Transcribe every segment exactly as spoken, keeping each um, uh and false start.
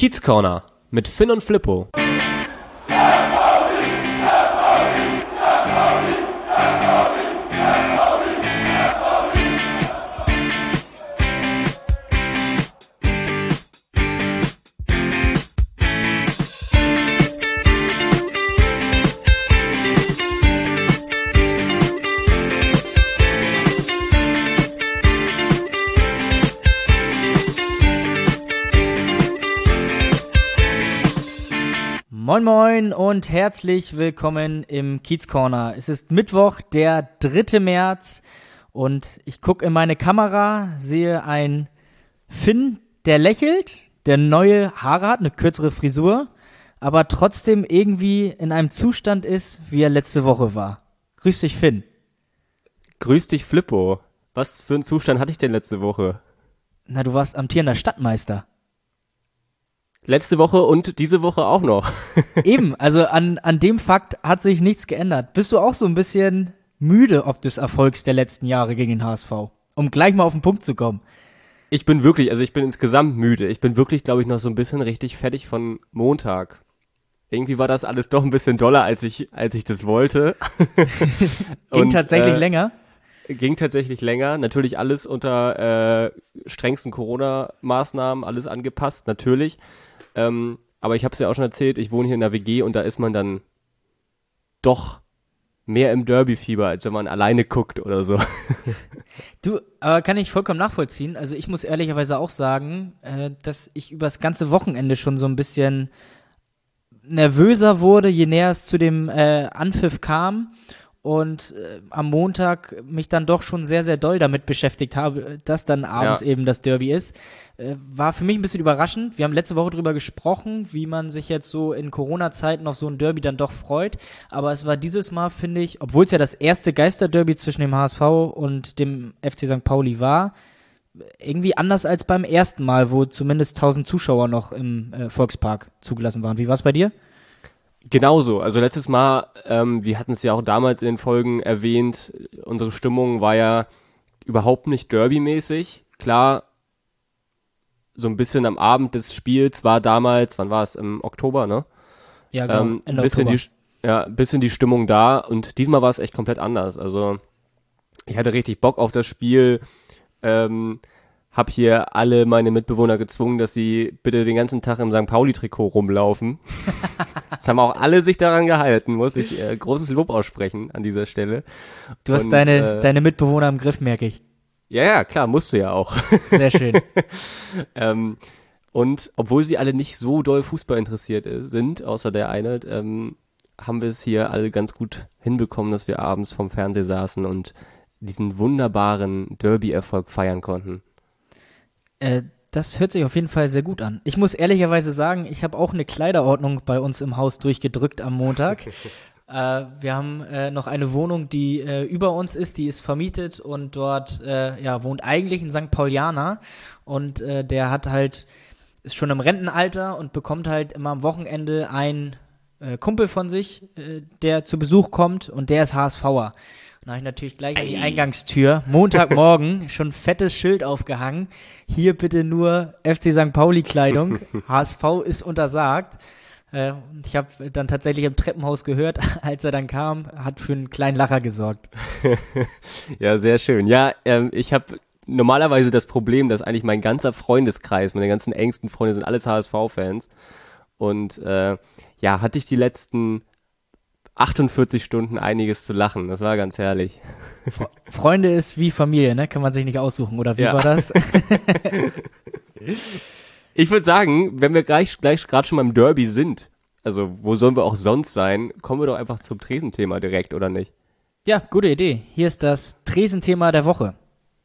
Kiez Corner mit Finn und Flippo. Moin Moin und herzlich willkommen im Kiez Corner. Es ist Mittwoch, der dritte März und ich gucke in meine Kamera, sehe einen Finn, der lächelt, der neue Haare hat, eine kürzere Frisur, aber trotzdem irgendwie in einem Zustand ist, wie er letzte Woche war. Grüß dich, Finn. Grüß dich, Flippo. Was für einen Zustand hatte ich denn letzte Woche? Na, du warst amtierender Stadtmeister. Letzte Woche und diese Woche auch noch. Eben, also an, an dem Fakt hat sich nichts geändert. Bist du auch so ein bisschen müde ob des Erfolgs der letzten Jahre gegen den H S V? Um gleich mal auf den Punkt zu kommen. Ich bin wirklich, also ich bin insgesamt müde. Ich bin wirklich, glaube ich, noch so ein bisschen richtig fertig von Montag. Irgendwie war das alles doch ein bisschen doller, als ich, als ich das wollte. Ging und, tatsächlich äh, länger? Ging tatsächlich länger. Natürlich alles unter äh, strengsten Corona-Maßnahmen, alles angepasst, natürlich. Ähm, aber ich habe es ja auch schon erzählt, ich wohne hier in der W G und da ist man dann doch mehr im Derby-Fieber, als wenn man alleine guckt oder so. Du, aber kann ich vollkommen nachvollziehen. Also ich muss ehrlicherweise auch sagen, äh, dass ich über das ganze Wochenende schon so ein bisschen nervöser wurde, je näher es zu dem äh, Anpfiff kam. Und äh, am Montag mich dann doch schon sehr, sehr doll damit beschäftigt habe, dass dann abends ja. eben das Derby ist. Äh, war für mich ein bisschen überraschend. Wir haben letzte Woche drüber gesprochen, wie man sich jetzt so in Corona-Zeiten auf so ein Derby dann doch freut. Aber es war dieses Mal, finde ich, obwohl es ja das erste Geisterderby zwischen dem H S V und dem F C Sankt Pauli war, irgendwie anders als beim ersten Mal, wo zumindest tausend Zuschauer noch im äh, Volkspark zugelassen waren. Wie war es bei dir? Genauso, also letztes Mal, ähm, wir hatten es ja auch damals in den Folgen erwähnt, unsere Stimmung war ja überhaupt nicht derbymäßig. Klar, so ein bisschen am Abend des Spiels war damals, wann war es, im Oktober, ne? Ja, genau, ähm, Ende ein bisschen Oktober. Die, ja, ein bisschen die Stimmung da und diesmal war es echt komplett anders. Also ich hatte richtig Bock auf das Spiel, ähm, hab hier alle meine Mitbewohner gezwungen, dass sie bitte den ganzen Tag im Sankt Pauli-Trikot rumlaufen. Das haben auch alle sich daran gehalten, muss ich äh, großes Lob aussprechen an dieser Stelle. Du hast Und, deine, äh, deine Mitbewohner im Griff, merke ich. Ja, ja, klar, musst du ja auch. Sehr schön. ähm, und obwohl sie alle nicht so doll Fußball interessiert äh, sind, außer der eine, ähm, haben wir es hier alle ganz gut hinbekommen, dass wir abends vom Fernseher saßen und diesen wunderbaren Derby-Erfolg feiern konnten. Äh, das hört sich auf jeden Fall sehr gut an. Ich muss ehrlicherweise sagen, ich habe auch eine Kleiderordnung bei uns im Haus durchgedrückt am Montag. äh, wir haben äh, noch eine Wohnung, die äh, über uns ist, die ist vermietet und dort äh, ja, wohnt eigentlich ein Sankt Paulianer und äh, der hat halt, ist schon im Rentenalter und bekommt halt immer am Wochenende einen äh, Kumpel von sich, äh, der zu Besuch kommt und der ist HSVer. Da habe ich natürlich gleich an die Eingangstür, Montagmorgen, schon ein fettes Schild aufgehangen. Hier bitte nur F C Sankt Pauli-Kleidung. H S V ist untersagt. Äh, ich habe dann tatsächlich im Treppenhaus gehört, als er dann kam, hat für einen kleinen Lacher gesorgt. Ja, sehr schön. Ja, ähm, ich habe normalerweise das Problem, dass eigentlich mein ganzer Freundeskreis, meine ganzen engsten Freunde sind alles H S V-Fans. Und äh, ja, hatte ich die letzten achtundvierzig Stunden einiges zu lachen. Das war ganz herrlich. Freunde ist wie Familie, ne? Kann man sich nicht aussuchen, oder wie ja. war das? Ich würde sagen, wenn wir gleich gleich gerade schon beim Derby sind, also wo sollen wir auch sonst sein, kommen wir doch einfach zum Tresenthema direkt, oder nicht? Ja, gute Idee. Hier ist das Tresenthema der Woche.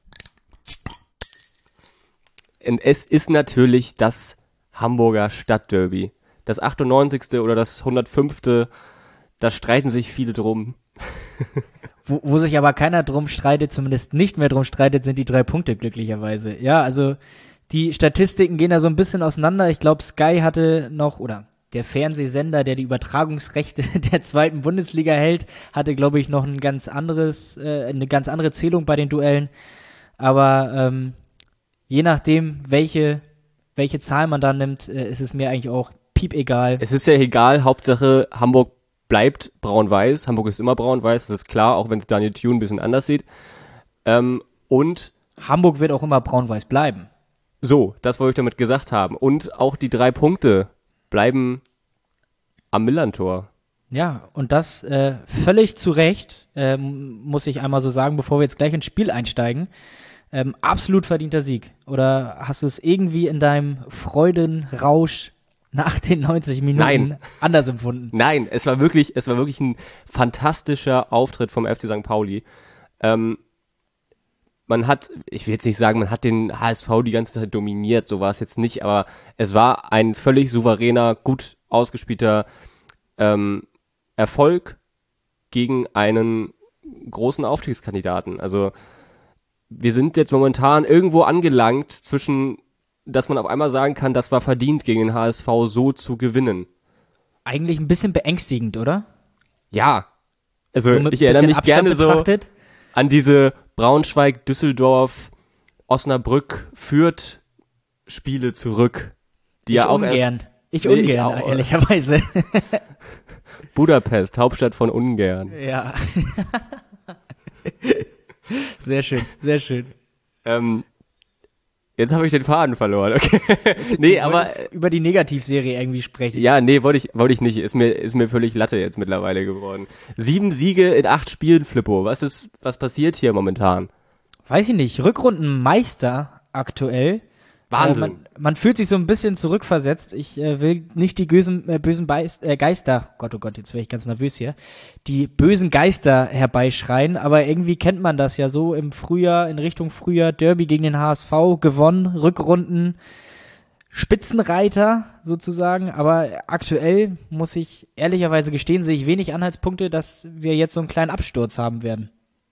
Und es ist natürlich das Hamburger Stadtderby. Das achtundneunzigste oder das hundertfünfte Da streiten sich viele drum. wo, wo sich aber keiner drum streitet, zumindest nicht mehr drum streitet, sind die drei Punkte glücklicherweise. Ja, also die Statistiken gehen da so ein bisschen auseinander. Ich glaube, Sky hatte noch, oder der Fernsehsender, der die Übertragungsrechte der zweiten Bundesliga hält, hatte, glaube ich, noch ein ganz anderes, äh, eine ganz andere Zählung bei den Duellen. Aber ähm, je nachdem, welche welche Zahl man da nimmt, äh, ist es mir eigentlich auch piep egal. Es ist ja egal, Hauptsache Hamburg bleibt braun-weiß. Hamburg ist immer braun-weiß, das ist klar, auch wenn es Daniel Thune ein bisschen anders sieht. Ähm, und Hamburg wird auch immer braun-weiß bleiben. So, das wollte ich damit gesagt haben. Und auch die drei Punkte bleiben am Millantor. Ja, und das äh, völlig zu Recht, ähm, muss ich einmal so sagen, bevor wir jetzt gleich ins Spiel einsteigen. Ähm, absolut verdienter Sieg. Oder hast du es irgendwie in deinem Freudenrausch nach den neunzig Minuten Nein. anders empfunden? Nein, es war wirklich, es war wirklich ein fantastischer Auftritt vom F C Sankt Pauli. Ähm, man hat, ich will jetzt nicht sagen, man hat den H S V die ganze Zeit dominiert, so war es jetzt nicht, aber es war ein völlig souveräner, gut ausgespielter ähm, Erfolg gegen einen großen Aufstiegskandidaten. Also wir sind jetzt momentan irgendwo angelangt zwischen, dass man auf einmal sagen kann, das war verdient, gegen den H S V so zu gewinnen. Eigentlich ein bisschen beängstigend, oder? Ja, also So mit ich erinnere bisschen mich Abstand gerne betrachtet. so an diese Braunschweig, Düsseldorf, Osnabrück, Fürth Spiele zurück, die Ich ja auch ungern. Ich Nee, ich ungern, auch. ehrlicherweise. erst Budapest, Hauptstadt von Ungarn. Ja. Sehr schön, sehr schön. Ähm, jetzt habe ich den Faden verloren, okay. nee, Du aber wolltest über die Negativserie irgendwie sprechen. ja, nee, wollte ich, wollte ich nicht. Ist mir, ist mir völlig Latte jetzt mittlerweile geworden. Sieben Siege in acht Spielen, Flippo. Was ist, was passiert hier momentan? Weiß ich nicht, Rückrundenmeister aktuell. Wahnsinn. Äh, man, man fühlt sich so ein bisschen zurückversetzt. Ich äh, will nicht die bösen, äh, bösen Beis, äh, Geister, Gott, oh Gott, jetzt wäre ich ganz nervös hier, die bösen Geister herbeischreien, aber irgendwie kennt man das ja so im Frühjahr, in Richtung Frühjahr, Derby gegen den H S V, gewonnen, Rückrunden, Spitzenreiter sozusagen, aber aktuell, muss ich ehrlicherweise gestehen, sehe ich wenig Anhaltspunkte, dass wir jetzt so einen kleinen Absturz haben werden.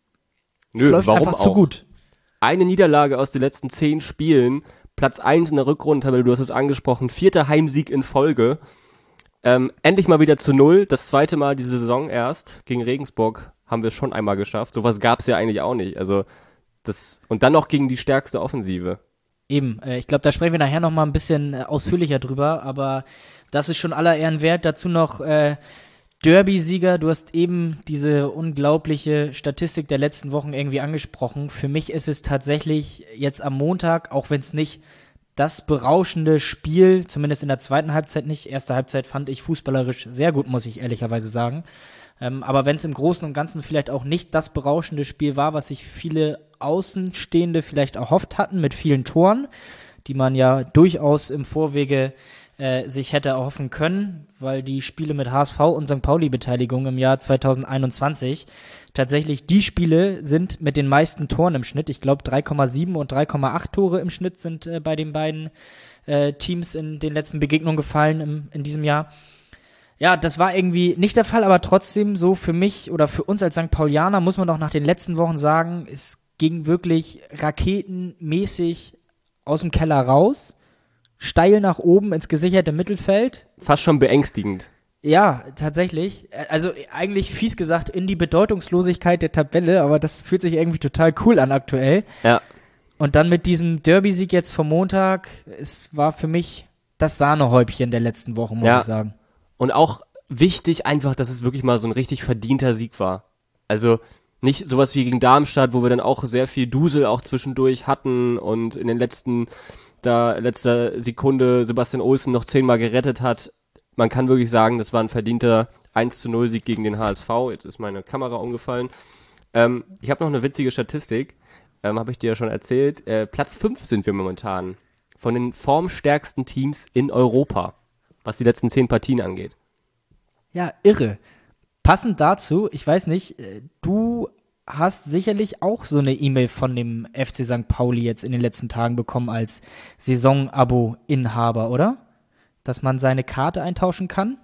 Es Nö, läuft warum einfach auch? zu gut. Eine Niederlage aus den letzten zehn Spielen, Platz eins in der Rückrundentabelle, du hast es angesprochen, vierter Heimsieg in Folge. Ähm, endlich mal wieder zu null, das zweite Mal diese Saison erst, gegen Regensburg haben wir es schon einmal geschafft. Sowas gab es ja eigentlich auch nicht. Also das und dann noch gegen die stärkste Offensive. Eben, äh, ich glaube, da sprechen wir nachher noch mal ein bisschen äh, ausführlicher drüber, aber das ist schon aller Ehren wert. Dazu noch äh, Derby-Sieger, du hast eben diese unglaubliche Statistik der letzten Wochen irgendwie angesprochen. Für mich ist es tatsächlich jetzt am Montag, auch wenn es nicht das berauschende Spiel, zumindest in der zweiten Halbzeit nicht, erste Halbzeit fand ich fußballerisch sehr gut, muss ich ehrlicherweise sagen. Ähm, aber wenn es im Großen und Ganzen vielleicht auch nicht das berauschende Spiel war, was sich viele Außenstehende vielleicht erhofft hatten mit vielen Toren, die man ja durchaus im Vorwege äh, sich hätte erhoffen können, weil die Spiele mit H S V und Sankt Pauli-Beteiligung im Jahr zweitausendeinundzwanzig tatsächlich die Spiele sind mit den meisten Toren im Schnitt. Ich glaube drei Komma sieben und drei Komma acht Tore im Schnitt sind äh, bei den beiden äh, Teams in den letzten Begegnungen gefallen im, in diesem Jahr. Ja, das war irgendwie nicht der Fall, aber trotzdem so für mich oder für uns als Sankt Paulianer muss man doch nach den letzten Wochen sagen, es ging wirklich raketenmäßig aus dem Keller raus, steil nach oben ins gesicherte Mittelfeld. Fast schon beängstigend. Ja, tatsächlich. Also eigentlich fies gesagt in die Bedeutungslosigkeit der Tabelle, aber das fühlt sich irgendwie total cool an aktuell. Ja. Und dann mit diesem Derby-Sieg jetzt vom Montag, es war für mich das Sahnehäubchen der letzten Wochen, muss Ja. ich sagen. Und auch wichtig einfach, dass es wirklich mal so ein richtig verdienter Sieg war. Also nicht sowas wie gegen Darmstadt, wo wir dann auch sehr viel Dusel auch zwischendurch hatten und in den letzten, da letzter Sekunde Sebastian Olsen noch zehnmal gerettet hat. Man kann wirklich sagen, das war ein verdienter eins zu null Sieg gegen den H S V. Jetzt ist meine Kamera umgefallen. Ähm, ich habe noch eine witzige Statistik, ähm, habe ich dir ja schon erzählt. Äh, Platz fünf sind wir momentan von den formstärksten Teams in Europa, was die letzten zehn Partien angeht. Ja, irre. Passend dazu, ich weiß nicht, äh, du hast sicherlich auch so eine E-Mail von dem F C Sankt Pauli jetzt in den letzten Tagen bekommen als Saison-Abo-Inhaber, oder? Dass man seine Karte eintauschen kann?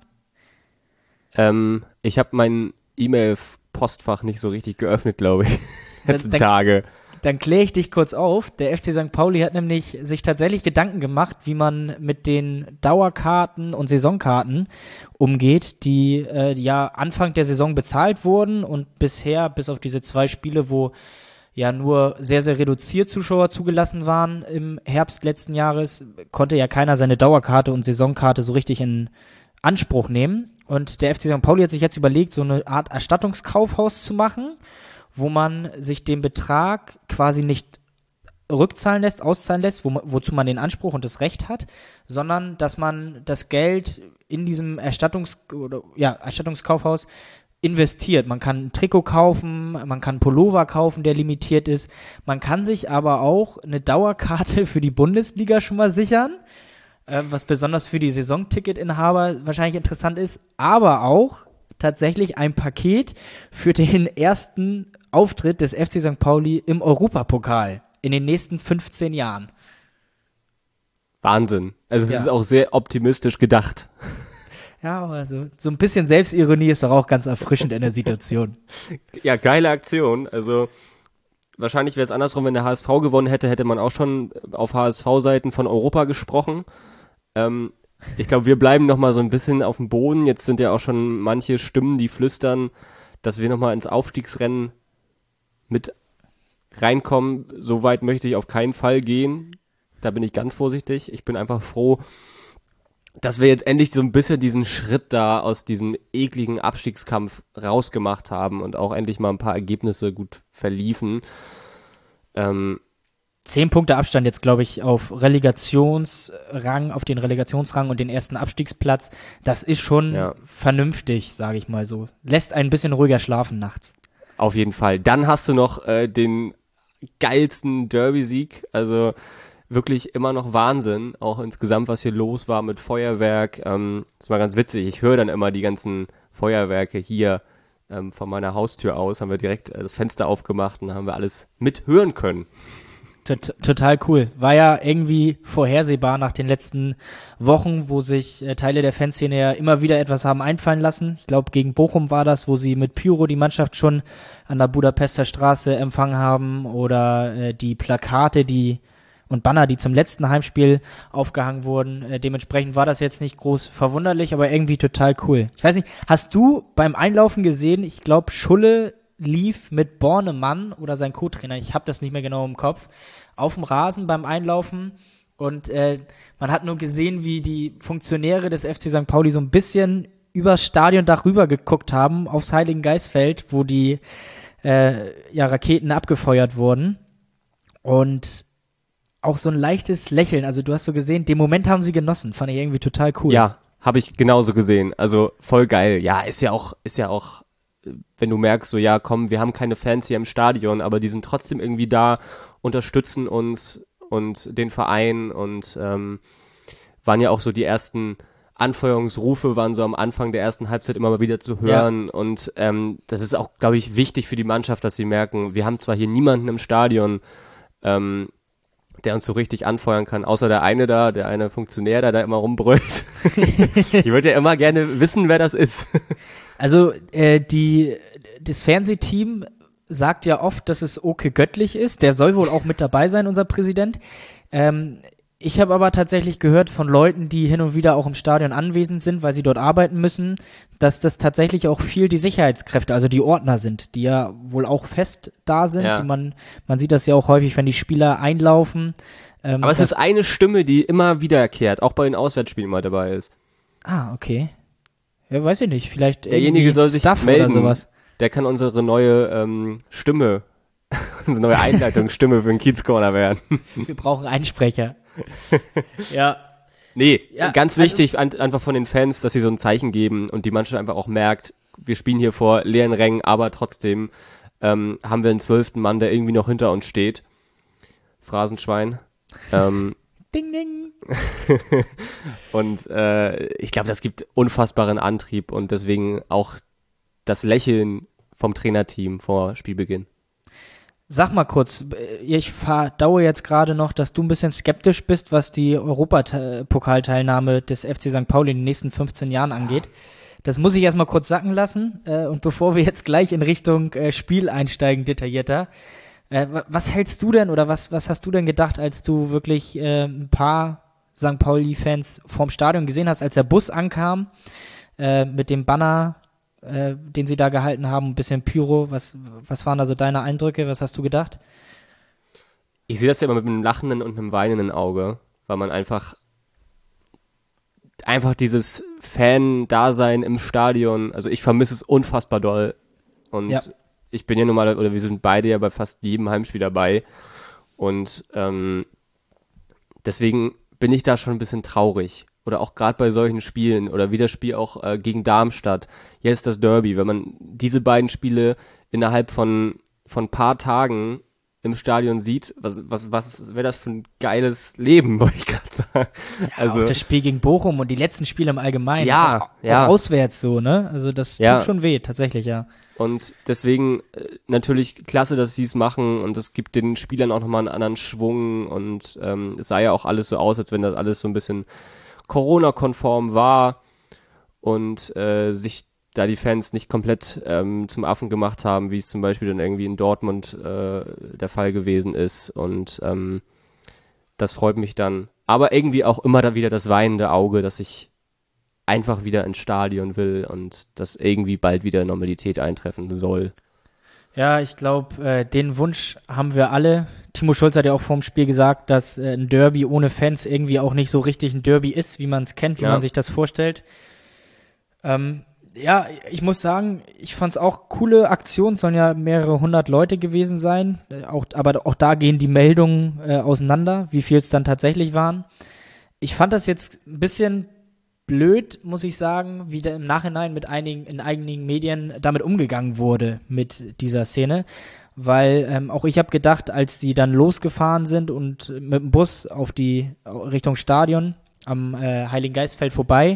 Ähm, ich habe mein E-Mail-Postfach nicht so richtig geöffnet, glaube ich, letzten Dann- Tage. Dann kläre ich dich kurz auf. Der F C Sankt Pauli hat nämlich sich tatsächlich Gedanken gemacht, wie man mit den Dauerkarten und Saisonkarten umgeht, die äh, ja Anfang der Saison bezahlt wurden und bisher, bis auf diese zwei Spiele, wo ja nur sehr, sehr reduziert Zuschauer zugelassen waren im Herbst letzten Jahres, konnte ja keiner seine Dauerkarte und Saisonkarte so richtig in Anspruch nehmen. Und der F C Sankt Pauli hat sich jetzt überlegt, so eine Art Erstattungskaufhaus zu machen, wo man sich den Betrag quasi nicht rückzahlen lässt, auszahlen lässt, wo, wozu man den Anspruch und das Recht hat, sondern dass man das Geld in diesem Erstattungs- oder, ja, Erstattungskaufhaus investiert. Man kann ein Trikot kaufen, man kann einen Pullover kaufen, der limitiert ist. Man kann sich aber auch eine Dauerkarte für die Bundesliga schon mal sichern, äh, was besonders für die Saisonticketinhaber wahrscheinlich interessant ist, aber auch tatsächlich ein Paket für den ersten Auftritt des F C Sankt Pauli im Europapokal in den nächsten fünfzehn Jahren. Wahnsinn. Also es Ja. ist auch sehr optimistisch gedacht. Ja, aber so, so ein bisschen Selbstironie ist doch auch ganz erfrischend in der Situation. Ja, geile Aktion. Also wahrscheinlich wäre es andersrum, wenn der H S V gewonnen hätte, hätte man auch schon auf H S V-Seiten von Europa gesprochen. Ähm, ich glaube, wir bleiben noch mal so ein bisschen auf dem Boden. Jetzt sind ja auch schon manche Stimmen, die flüstern, dass wir noch mal ins Aufstiegsrennen mit reinkommen. So weit möchte ich auf keinen Fall gehen. Da bin ich ganz vorsichtig. Ich bin einfach froh, dass wir jetzt endlich so ein bisschen diesen Schritt da aus diesem ekligen Abstiegskampf rausgemacht haben und auch endlich mal ein paar Ergebnisse gut verliefen. Ähm, Zehn Punkte Abstand jetzt, glaube ich, auf Relegationsrang, auf den Relegationsrang und den ersten Abstiegsplatz. Das ist schon Ja. vernünftig, sage ich mal so. Lässt ein bisschen ruhiger schlafen nachts. auf jeden Fall. Dann hast du noch äh, den geilsten Derby-Sieg. Also wirklich immer noch Wahnsinn, auch insgesamt, was hier los war mit Feuerwerk. Ähm, das war ganz witzig. Ich höre dann immer die ganzen Feuerwerke hier ähm, von meiner Haustür aus. Haben wir direkt äh, das Fenster aufgemacht und haben wir alles mithören können. Tot, total cool. War ja irgendwie vorhersehbar nach den letzten Wochen, wo sich äh, Teile der Fanszene ja immer wieder etwas haben einfallen lassen. Ich glaube, gegen Bochum war das, wo sie mit Pyro die Mannschaft schon an der Budapester Straße empfangen haben, oder äh, die Plakate, die und Banner, die zum letzten Heimspiel aufgehangen wurden. Äh, dementsprechend war das jetzt nicht groß verwunderlich, aber irgendwie total cool. Ich weiß nicht, hast du beim Einlaufen gesehen, ich glaube, Schulle lief mit Bornemann oder sein Co-Trainer, ich habe das nicht mehr genau im Kopf, auf dem Rasen beim Einlaufen, und äh, man hat nur gesehen, wie die Funktionäre des F C Sankt Pauli so ein bisschen übers Stadiondach rüber geguckt haben, aufs Heiligengeistfeld, wo die äh, ja, Raketen abgefeuert wurden, und auch so ein leichtes Lächeln, also du hast so gesehen, den Moment haben sie genossen, fand ich irgendwie total cool. Ja, habe ich genauso gesehen. Also voll geil. Ja, ist ja auch, ist ja auch, wenn du merkst, so ja, komm, wir haben keine Fans hier im Stadion, aber die sind trotzdem irgendwie da, unterstützen uns und den Verein, und ähm, waren ja auch so die ersten Anfeuerungsrufe, waren so am Anfang der ersten Halbzeit immer mal wieder zu hören, ja. Und ähm, das ist auch, glaube ich, wichtig für die Mannschaft, dass sie merken, wir haben zwar hier niemanden im Stadion, ähm, der uns so richtig anfeuern kann, außer der eine da, der eine Funktionär, der da immer rumbrüllt. Ich würde ja immer gerne wissen, wer das ist. Also äh, die das Fernsehteam sagt ja oft, dass es Oke Göttlich ist. Der soll wohl auch mit dabei sein, unser Präsident. Ähm, ich habe aber tatsächlich gehört von Leuten, die hin und wieder auch im Stadion anwesend sind, weil sie dort arbeiten müssen, dass das tatsächlich auch viel die Sicherheitskräfte, also die Ordner sind, die ja wohl auch fest da sind. Ja. Die man, man sieht das ja auch häufig, wenn die Spieler einlaufen. Ähm, Aber es ist eine Stimme, die immer wiederkehrt, auch bei den Auswärtsspielen mal dabei ist. Ah, okay. Ja, weiß ich nicht. Vielleicht Derjenige soll sich Stuff melden. oder sowas. Der kann unsere neue ähm, Stimme, unsere neue Einleitungsstimme für den Kiezcorner werden. Wir brauchen einen Sprecher. Ja. Nee, Ja, ganz also- wichtig an, einfach von den Fans, dass sie so ein Zeichen geben und die Mannschaft einfach auch merkt, wir spielen hier vor leeren Rängen, aber trotzdem ähm, haben wir einen zwölften Mann, der irgendwie noch hinter uns steht. Phrasenschwein. ähm, Ding, ding. und äh, ich glaube, das gibt unfassbaren Antrieb und deswegen auch das Lächeln vom Trainerteam vor Spielbeginn. Sag mal kurz, ich verdaue jetzt gerade noch, dass du ein bisschen skeptisch bist, was die Europapokalteilnahme des F C Sankt Pauli in den nächsten fünfzehn Jahren angeht. Das muss ich erstmal kurz sacken lassen. Äh, und bevor wir jetzt gleich in Richtung äh, Spiel einsteigen, detaillierter, äh, wa- was hältst du denn oder was, was hast du denn gedacht, als du wirklich äh, ein paar Sankt Pauli-Fans vorm Stadion gesehen hast, als der Bus ankam, äh, mit dem Banner äh, den sie da gehalten haben, ein bisschen Pyro. Was, was waren da so deine Eindrücke? Was hast du gedacht? Ich sehe das ja immer mit einem lachenden und einem weinenden Auge, weil man einfach einfach dieses Fan-Dasein im Stadion, also ich vermisse es unfassbar doll. Und ja. ich bin ja nun mal, oder wir sind beide ja bei fast jedem Heimspiel dabei. Und ähm, deswegen bin ich da schon ein bisschen traurig. Oder auch gerade bei solchen Spielen oder wie das Spiel auch äh, gegen Darmstadt. Jetzt das Derby, wenn man diese beiden Spiele innerhalb von von paar Tagen im Stadion sieht, was was was wäre das für ein geiles Leben, wollte ich gerade sagen. Ja, also auch das Spiel gegen Bochum und die letzten Spiele im Allgemeinen. Ja, auch, ja. Auch auswärts so, ne? Also das ja. tut schon weh, tatsächlich, ja. Und deswegen äh, natürlich klasse, dass sie es machen und es gibt den Spielern auch nochmal einen anderen Schwung und ähm, es sah ja auch alles so aus, als wenn das alles so ein bisschen Corona-konform war und äh, sich da die Fans nicht komplett ähm, zum Affen gemacht haben, wie es zum Beispiel dann irgendwie in Dortmund äh, der Fall gewesen ist und ähm, das freut mich dann. Aber irgendwie auch immer da wieder das weinende Auge, dass ich einfach wieder ins Stadion will und dass irgendwie bald wieder Normalität eintreffen soll. Ja, ich glaube, äh, den Wunsch haben wir alle. Timo Schulz hat ja auch vor dem Spiel gesagt, dass äh, ein Derby ohne Fans irgendwie auch nicht so richtig ein Derby ist, wie man es kennt, wie ja. man sich das vorstellt. Ähm, ja, ich muss sagen, ich fand es auch coole Aktionen, sollen ja mehrere hundert Leute gewesen sein, äh, auch, aber auch da gehen die Meldungen äh, auseinander, wie viel es dann tatsächlich waren. Ich fand das jetzt ein bisschen blöd, muss ich sagen, wie da im Nachhinein mit einigen, in einigen Medien damit umgegangen wurde mit dieser Szene, weil ähm, auch ich habe gedacht, als die dann losgefahren sind und mit dem Bus auf die Richtung Stadion am äh, Heiligengeistfeld vorbei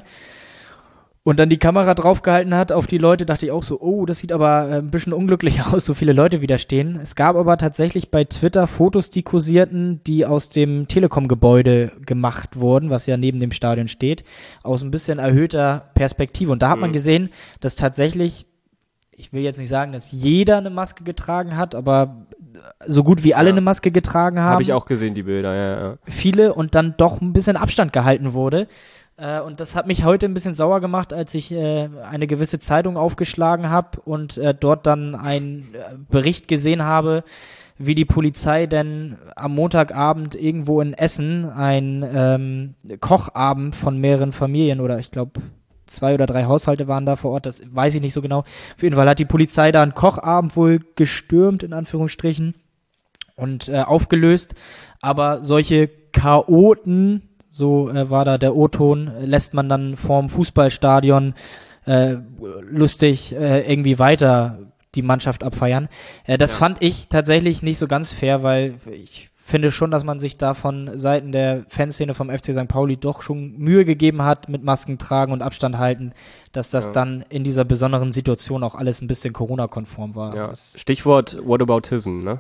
und dann die Kamera draufgehalten hat auf die Leute, dachte ich auch so, oh, das sieht aber äh, ein bisschen unglücklich aus, so viele Leute wieder stehen. Es gab aber tatsächlich bei Twitter Fotos, die kursierten, die aus dem Telekom-Gebäude gemacht wurden, was ja neben dem Stadion steht, aus ein bisschen erhöhter Perspektive. Und da hat mhm. man gesehen, dass tatsächlich, ich will jetzt nicht sagen, dass jeder eine Maske getragen hat, aber so gut wie alle ja. eine Maske getragen haben. Habe ich auch gesehen, die Bilder, ja, ja. Viele und dann doch ein bisschen Abstand gehalten wurde. Äh, und das hat mich heute ein bisschen sauer gemacht, als ich äh, eine gewisse Zeitung aufgeschlagen habe und äh, dort dann einen äh, Bericht gesehen habe, wie die Polizei denn am Montagabend irgendwo in Essen ein ähm, Kochabend von mehreren Familien oder ich glaube zwei oder drei Haushalte waren da vor Ort, das weiß ich nicht so genau. Auf jeden Fall hat die Polizei da einen Kochabend wohl gestürmt, in Anführungsstrichen, und äh, aufgelöst. Aber solche Chaoten, so äh, war da der O-Ton, lässt man dann vorm Fußballstadion äh, lustig äh, irgendwie weiter die Mannschaft abfeiern. Äh, das ja. fand ich tatsächlich nicht so ganz fair, weil ich finde schon, dass man sich da von Seiten der Fanszene vom F C Sankt Pauli doch schon Mühe gegeben hat mit Masken tragen und Abstand halten, dass das ja. dann in dieser besonderen Situation auch alles ein bisschen Corona-konform war. Ja. Stichwort Whataboutism, ne?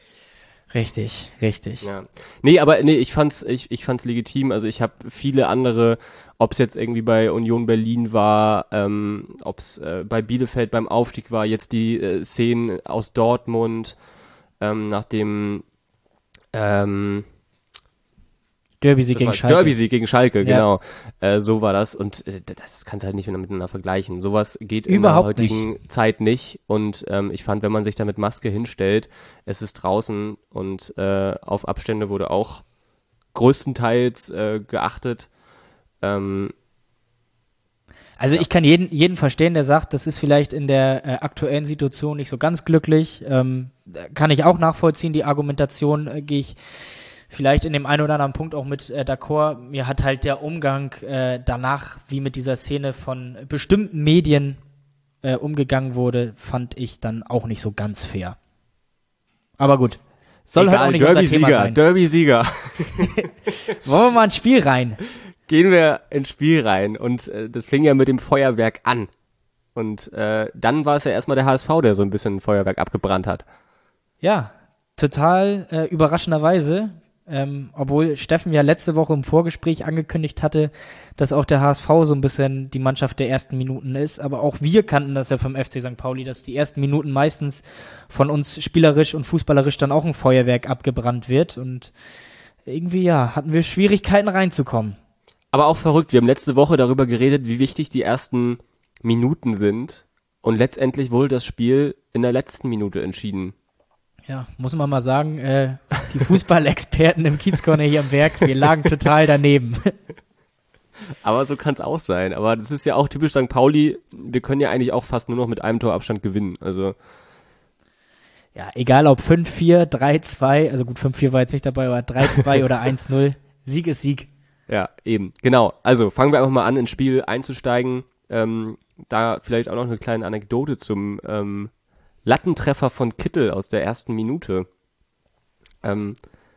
Richtig, richtig. Ja. Nee, aber nee, ich fand's, ich, ich fand's legitim. Also ich habe viele andere, ob es jetzt irgendwie bei Union Berlin war, ähm, ob es äh, bei Bielefeld beim Aufstieg war, jetzt die äh, Szenen aus Dortmund, ähm, nach dem ähm, Derby-Sieg gegen Schalke. Derby-Sieg gegen Schalke, ja. genau. Äh, so war das. Und äh, das kannst du halt nicht miteinander vergleichen. Sowas geht Überhaupt in der heutigen nicht. Zeit nicht. Und ähm, ich fand, wenn man sich da mit Maske hinstellt, es ist draußen und äh, auf Abstände wurde auch größtenteils äh, geachtet. Ähm, also ja. ich kann jeden, jeden verstehen, der sagt, das ist vielleicht in der äh, aktuellen Situation nicht so ganz glücklich. Ähm, kann ich auch nachvollziehen, die Argumentation äh, gehe ich vielleicht in dem einen oder anderen Punkt auch mit äh, d'accord. Mir hat halt der Umgang äh, danach, wie mit dieser Szene von bestimmten Medien äh, umgegangen wurde, fand ich dann auch nicht so ganz fair. Aber gut. Soll Egal, halt auch nicht Derby unser Thema Sieger, sein. Derby-Sieger. Wollen wir mal ins Spiel rein? Gehen wir ins Spiel rein. Und äh, das fing ja mit dem Feuerwerk an. Und äh, dann war es ja erstmal der H S V, der so ein bisschen ein Feuerwerk abgebrannt hat. Ja, total äh, überraschenderweise. Ähm, obwohl Steffen ja letzte Woche im Vorgespräch angekündigt hatte, dass auch der H S V so ein bisschen die Mannschaft der ersten Minuten ist. Aber auch wir kannten das ja vom F C Sankt Pauli, dass die ersten Minuten meistens von uns spielerisch und fußballerisch dann auch ein Feuerwerk abgebrannt wird. Und irgendwie, ja, hatten wir Schwierigkeiten reinzukommen. Aber auch verrückt. Wir haben letzte Woche darüber geredet, wie wichtig die ersten Minuten sind. und letztendlich wurde das Spiel in der letzten Minute entschieden. Ja, muss man mal sagen, äh, die Fußballexperten im Kiezkorner hier am Werk, wir lagen total daneben. Aber so kann es auch sein. Aber das ist ja auch typisch Sankt Pauli, wir können ja eigentlich auch fast nur noch mit einem Torabstand gewinnen. Also Ja, egal ob fünf vier, drei zwei, also gut, fünf vier war jetzt nicht dabei, aber drei zwei oder eins null, Sieg ist Sieg. ja, eben, genau. Also fangen wir einfach mal an, ins Spiel einzusteigen. Ähm, da vielleicht auch noch eine kleine Anekdote zum ähm, Lattentreffer von Kittel aus der ersten Minute. Ähm,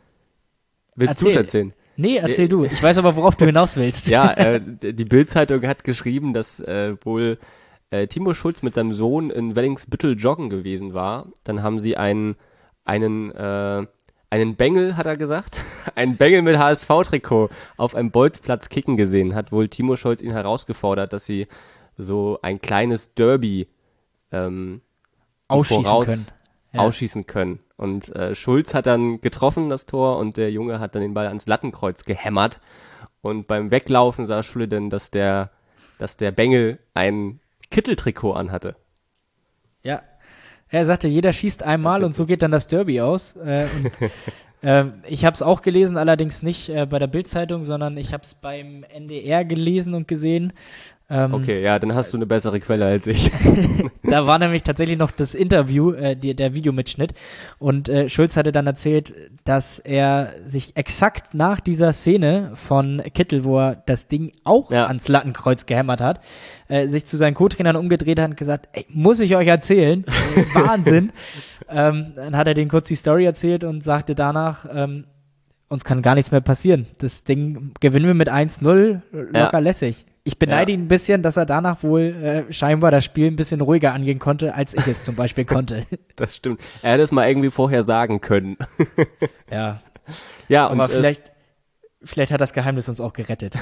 willst du es erzählen? Nee, erzähl du. Ich weiß aber, worauf du hinaus willst. Ja, äh, die Bild-Zeitung hat geschrieben, dass äh, wohl äh, Timo Schulz mit seinem Sohn in Wellingsbüttel joggen gewesen war. Dann haben sie einen, einen, äh, einen Bengel, hat er gesagt, einen Bengel mit H S V-Trikot auf einem Bolzplatz kicken gesehen. Hat wohl Timo Schulz ihn herausgefordert, dass sie so ein kleines Derby ähm, ausschießen voraus können. Ja. ausschießen können. Und äh, Schulz hat dann getroffen, das Tor, und der Junge hat dann den Ball ans Lattenkreuz gehämmert. Und beim Weglaufen sah Schule dann, dass der, dass der Bengel ein Kitteltrikot anhatte. Ja, er sagte, jeder schießt einmal und so geht dann das Derby aus. Äh, und, äh, ich habe es auch gelesen, allerdings nicht äh, bei der Bild-Zeitung, sondern ich habe es beim N D R gelesen und gesehen. Ähm, okay, ja, dann hast du eine bessere Quelle als ich. Da war nämlich tatsächlich noch das Interview, äh, die, der Videomitschnitt, und äh, Schulz hatte dann erzählt, dass er sich exakt nach dieser Szene von Kittel, wo er das Ding auch ja. ans Lattenkreuz gehämmert hat, äh, sich zu seinen Co-Trainern umgedreht hat und gesagt, ey, muss ich euch erzählen? Wahnsinn. ähm, dann hat er denen kurz die Story erzählt und sagte danach, ähm, uns kann gar nichts mehr passieren. Das Ding gewinnen wir mit eins null locker ja. lässig. Ich beneide ja. ihn ein bisschen, dass er danach wohl äh, scheinbar das Spiel ein bisschen ruhiger angehen konnte, als ich es zum Beispiel konnte. Das stimmt. Er hätte es mal irgendwie vorher sagen können. Ja. Ja, aber und vielleicht, vielleicht hat das Geheimnis uns auch gerettet.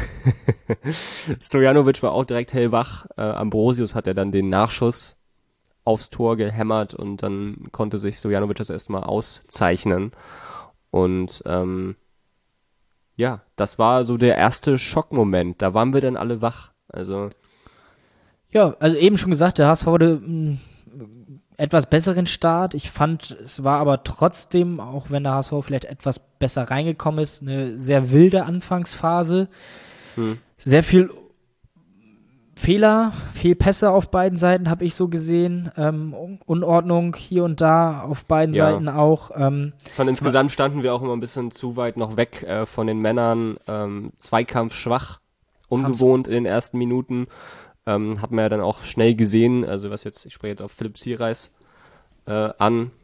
Stojanovic war auch direkt hellwach. Äh, Ambrosius hat ja dann den Nachschuss aufs Tor gehämmert und dann konnte sich Stojanovic das erstmal auszeichnen. Und ähm, ja, das war so der erste Schockmoment. Da waren wir dann alle wach. Also ja, also eben schon gesagt, der H S V hatte einen etwas besseren Start. Ich fand, es war aber trotzdem, auch wenn der H S V vielleicht etwas besser reingekommen ist, eine sehr wilde Anfangsphase. Hm. Sehr viel Fehler, viel Pässe auf beiden Seiten, habe ich so gesehen. Ähm, Unordnung hier und da auf beiden ja. Seiten auch. Ähm, von insgesamt standen wir auch immer ein bisschen zu weit noch weg äh, von den Männern. Ähm, Zweikampf schwach, ungewohnt in den ersten Minuten. Ähm, hat man ja dann auch schnell gesehen. Also was jetzt, ich spreche jetzt auf Philipp Zierreis äh, an,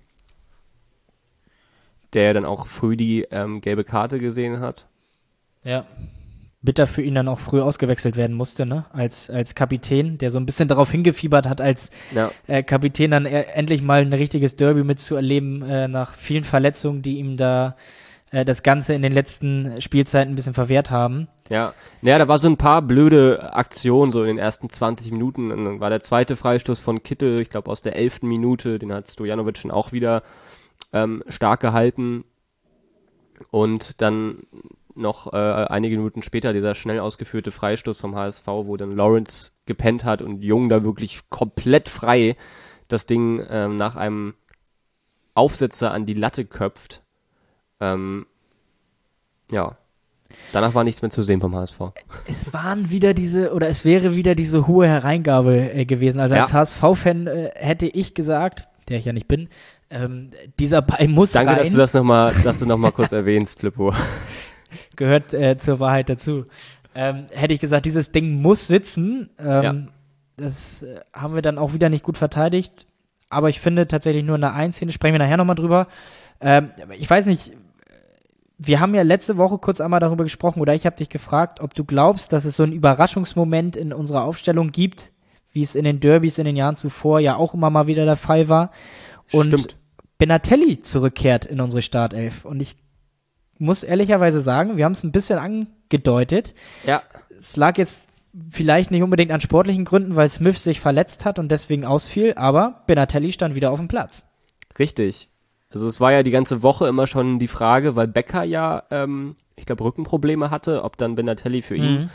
der dann auch früh die ähm, gelbe Karte gesehen hat. Ja. Bitter für ihn dann auch früh ausgewechselt werden musste, ne? Als, als Kapitän, der so ein bisschen darauf hingefiebert hat, als ja. äh, Kapitän dann er, endlich mal ein richtiges Derby mitzuerleben, äh, nach vielen Verletzungen, die ihm da äh, das Ganze in den letzten Spielzeiten ein bisschen verwehrt haben. Ja, naja, da war so ein paar blöde Aktionen so in den ersten zwanzig Minuten. Und dann war der zweite Freistoß von Kittel, ich glaube aus der elften Minute, den hat Stojanovic schon auch wieder ähm, stark gehalten. Und dann noch äh, einige Minuten später dieser schnell ausgeführte Freistoß vom H S V, wo dann Lawrence gepennt hat und Jung da wirklich komplett frei das Ding ähm, nach einem Aufsetzer an die Latte köpft. Ähm, ja, danach war nichts mehr zu sehen vom H S V. Es waren wieder diese, oder es wäre wieder diese hohe Hereingabe äh, gewesen. Also als ja. H S V-Fan äh, hätte ich gesagt, der ich ja nicht bin, ähm, dieser Ball muss Danke, rein. Danke, dass du das nochmal, dass du noch mal kurz erwähnst, Flippo. Gehört äh, zur Wahrheit dazu. Ähm, hätte ich gesagt, dieses Ding muss sitzen. Ähm, ja. Das äh, haben wir dann auch wieder nicht gut verteidigt. Aber ich finde tatsächlich nur eine Eins-Szene, sprechen wir nachher nochmal drüber. Ähm, ich weiß nicht, wir haben ja letzte Woche kurz einmal darüber gesprochen, oder ich habe dich gefragt, ob du glaubst, dass es so einen Überraschungsmoment in unserer Aufstellung gibt, wie es in den Derbys in den Jahren zuvor ja auch immer mal wieder der Fall war. Und Stimmt. Benatelli zurückkehrt in unsere Startelf. Und ich muss ehrlicherweise sagen, wir haben es ein bisschen angedeutet. Ja. Es lag jetzt vielleicht nicht unbedingt an sportlichen Gründen, weil Smith sich verletzt hat und deswegen ausfiel, aber Benatelli stand wieder auf dem Platz. Richtig. Also es war ja die ganze Woche immer schon die Frage, weil Becker ja, ähm, ich glaube, Rückenprobleme hatte, ob dann Benatelli für ihn Mhm.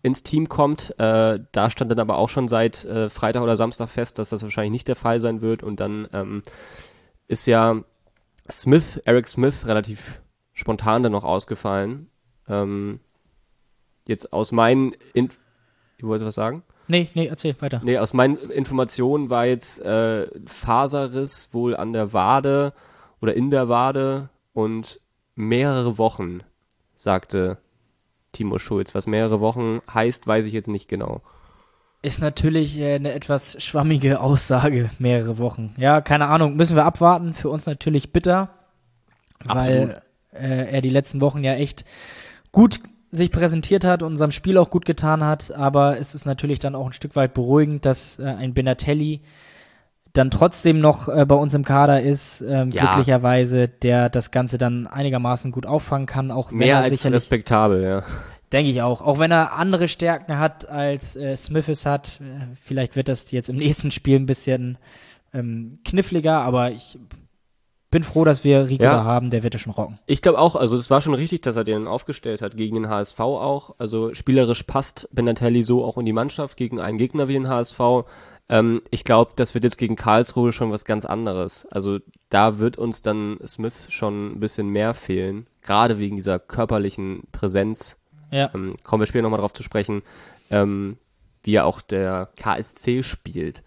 ins Team kommt. Äh, da stand dann aber auch schon seit äh, Freitag oder Samstag fest, dass das wahrscheinlich nicht der Fall sein wird. Und dann ähm, ist ja Smith, Eric Smith, relativ spontan dann noch ausgefallen. Ähm, jetzt aus meinen... In- ich wollte was sagen? Nee, nee, erzähl weiter. Nee, aus meinen Informationen war jetzt äh, Faserriss wohl an der Wade oder in der Wade und mehrere Wochen, sagte Timo Schulz. Was mehrere Wochen heißt, weiß ich jetzt nicht genau. Ist natürlich äh, eine etwas schwammige Aussage, mehrere Wochen. Ja, keine Ahnung, müssen wir abwarten. Für uns natürlich bitter, Absolut. weil äh, er die letzten Wochen ja echt gut sich präsentiert hat und unserem Spiel auch gut getan hat, aber es ist natürlich dann auch ein Stück weit beruhigend, dass äh, ein Benatelli dann trotzdem noch äh, bei uns im Kader ist, ähm, Ja. glücklicherweise, der das Ganze dann einigermaßen gut auffangen kann, auch wenn Mehr er als sicherlich, respektabel, ja. denke ich auch, auch wenn er andere Stärken hat, als äh, Smith es hat, äh, vielleicht wird das jetzt im nächsten Spiel ein bisschen ähm, kniffliger, aber ich bin froh, dass wir Rico Ja. da haben, der wird es schon rocken. Ich glaube auch, also es war schon richtig, dass er den aufgestellt hat gegen den H S V auch. Also spielerisch passt Benatelli so auch in die Mannschaft gegen einen Gegner wie den H S V. Ähm, ich glaube, das wird jetzt gegen Karlsruhe schon was ganz anderes. Also da wird uns dann Smith schon ein bisschen mehr fehlen, gerade wegen dieser körperlichen Präsenz. Ja. Ähm, kommen wir später nochmal drauf zu sprechen, ähm, wie ja auch der K S C spielt.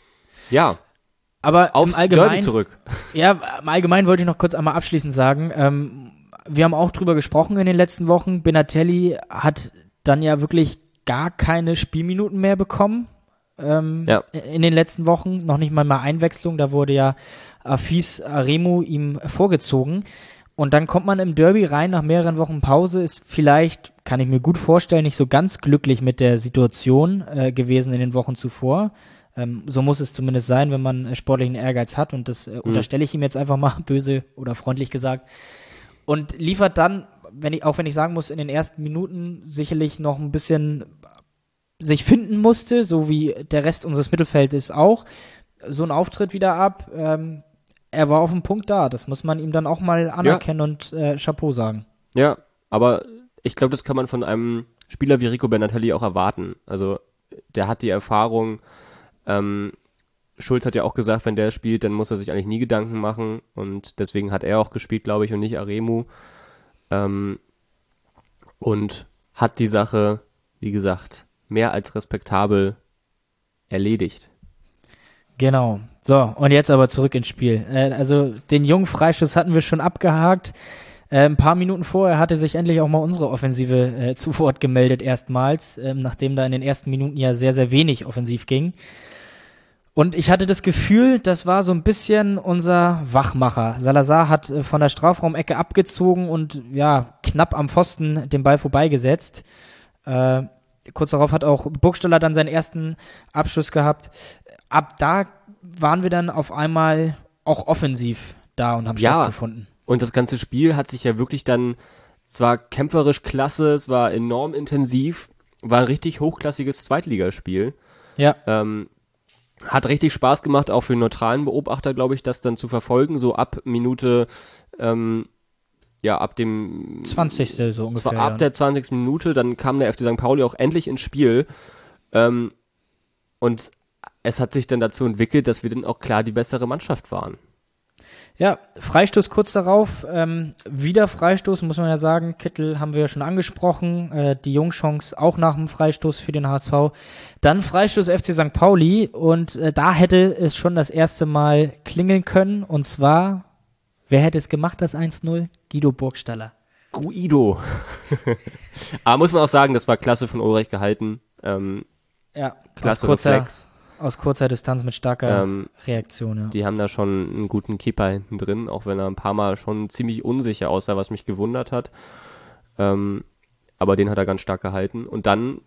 Ja, Aber aufs im Allgemeinen, Derby zurück. Ja, im Allgemeinen wollte ich noch kurz einmal abschließend sagen, ähm, wir haben auch drüber gesprochen in den letzten Wochen, Benatelli hat dann ja wirklich gar keine Spielminuten mehr bekommen ähm, Ja. in den letzten Wochen, noch nicht mal mal Einwechslung, da wurde ja Afis Aremu ihm vorgezogen und dann kommt man im Derby rein nach mehreren Wochen Pause, ist vielleicht, kann ich mir gut vorstellen, nicht so ganz glücklich mit der Situation äh, gewesen in den Wochen zuvor. Ähm, so muss es zumindest sein, wenn man äh, sportlichen Ehrgeiz hat und das äh, unterstelle ich ihm jetzt einfach mal, böse oder freundlich gesagt. Und liefert dann, wenn ich, auch wenn ich sagen muss, in den ersten Minuten sicherlich noch ein bisschen sich finden musste, so wie der Rest unseres Mittelfeldes auch, so ein Auftritt wieder ab. Ähm, er war auf dem Punkt da, das muss man ihm dann auch mal anerkennen und äh, Chapeau sagen. Ja, aber ich glaube, das kann man von einem Spieler wie Rico Benatelli auch erwarten. Also der hat die Erfahrung, ähm, Schulz hat ja auch gesagt, wenn der spielt, dann muss er sich eigentlich nie Gedanken machen und deswegen hat er auch gespielt, glaube ich, und nicht Aremu. Ähm, und hat die Sache, wie gesagt, mehr als respektabel erledigt. Genau. So, und jetzt aber zurück ins Spiel. Äh, also den jungen Freischuss hatten wir schon abgehakt. Äh, ein paar Minuten vorher hatte sich endlich auch mal unsere Offensive äh, zu Wort gemeldet erstmals, ähm, nachdem da in den ersten Minuten ja sehr, sehr wenig offensiv ging. Und ich hatte das Gefühl, das war so ein bisschen unser Wachmacher. Salazar hat äh, von der Strafraumecke abgezogen und ja, knapp am Pfosten den Ball vorbeigesetzt. Äh, kurz darauf hat auch Burgstaller dann seinen ersten Abschuss gehabt. Ab da waren wir dann auf einmal auch offensiv da und haben Ja. stattgefunden. Und das ganze Spiel hat sich ja wirklich dann, es war kämpferisch klasse, es war enorm intensiv, war ein richtig hochklassiges Zweitligaspiel. Ja, Ähm, hat richtig Spaß gemacht, auch für einen neutralen Beobachter, glaube ich, das dann zu verfolgen, so ab Minute, ähm, ja, ab dem zwanzigste so ungefähr. zwar ab ja. der zwanzigsten Minute, dann kam der F C Sankt Pauli auch endlich ins Spiel. Ähm, und es hat sich dann dazu entwickelt, dass wir dann auch klar die bessere Mannschaft waren. Ja, Freistoß kurz darauf, ähm, wieder Freistoß, muss man ja sagen. Kittel haben wir ja schon angesprochen, äh, die Jungchance auch nach dem Freistoß für den H S V. Dann Freistoß F C Sankt Pauli und äh, da hätte es schon das erste Mal klingeln können und zwar, wer hätte es gemacht, das eins null? Guido Burgstaller. Guido. Aber muss man auch sagen, das war klasse von Ulreich gehalten. Ähm, Ja, klasse aus kurzer, Reflex. aus kurzer Distanz mit starker Ähm, Reaktion, ja. Die haben da schon einen guten Keeper hinten drin, auch wenn er ein paar Mal schon ziemlich unsicher aussah, was mich gewundert hat. Ähm, aber den hat er ganz stark gehalten. Und dann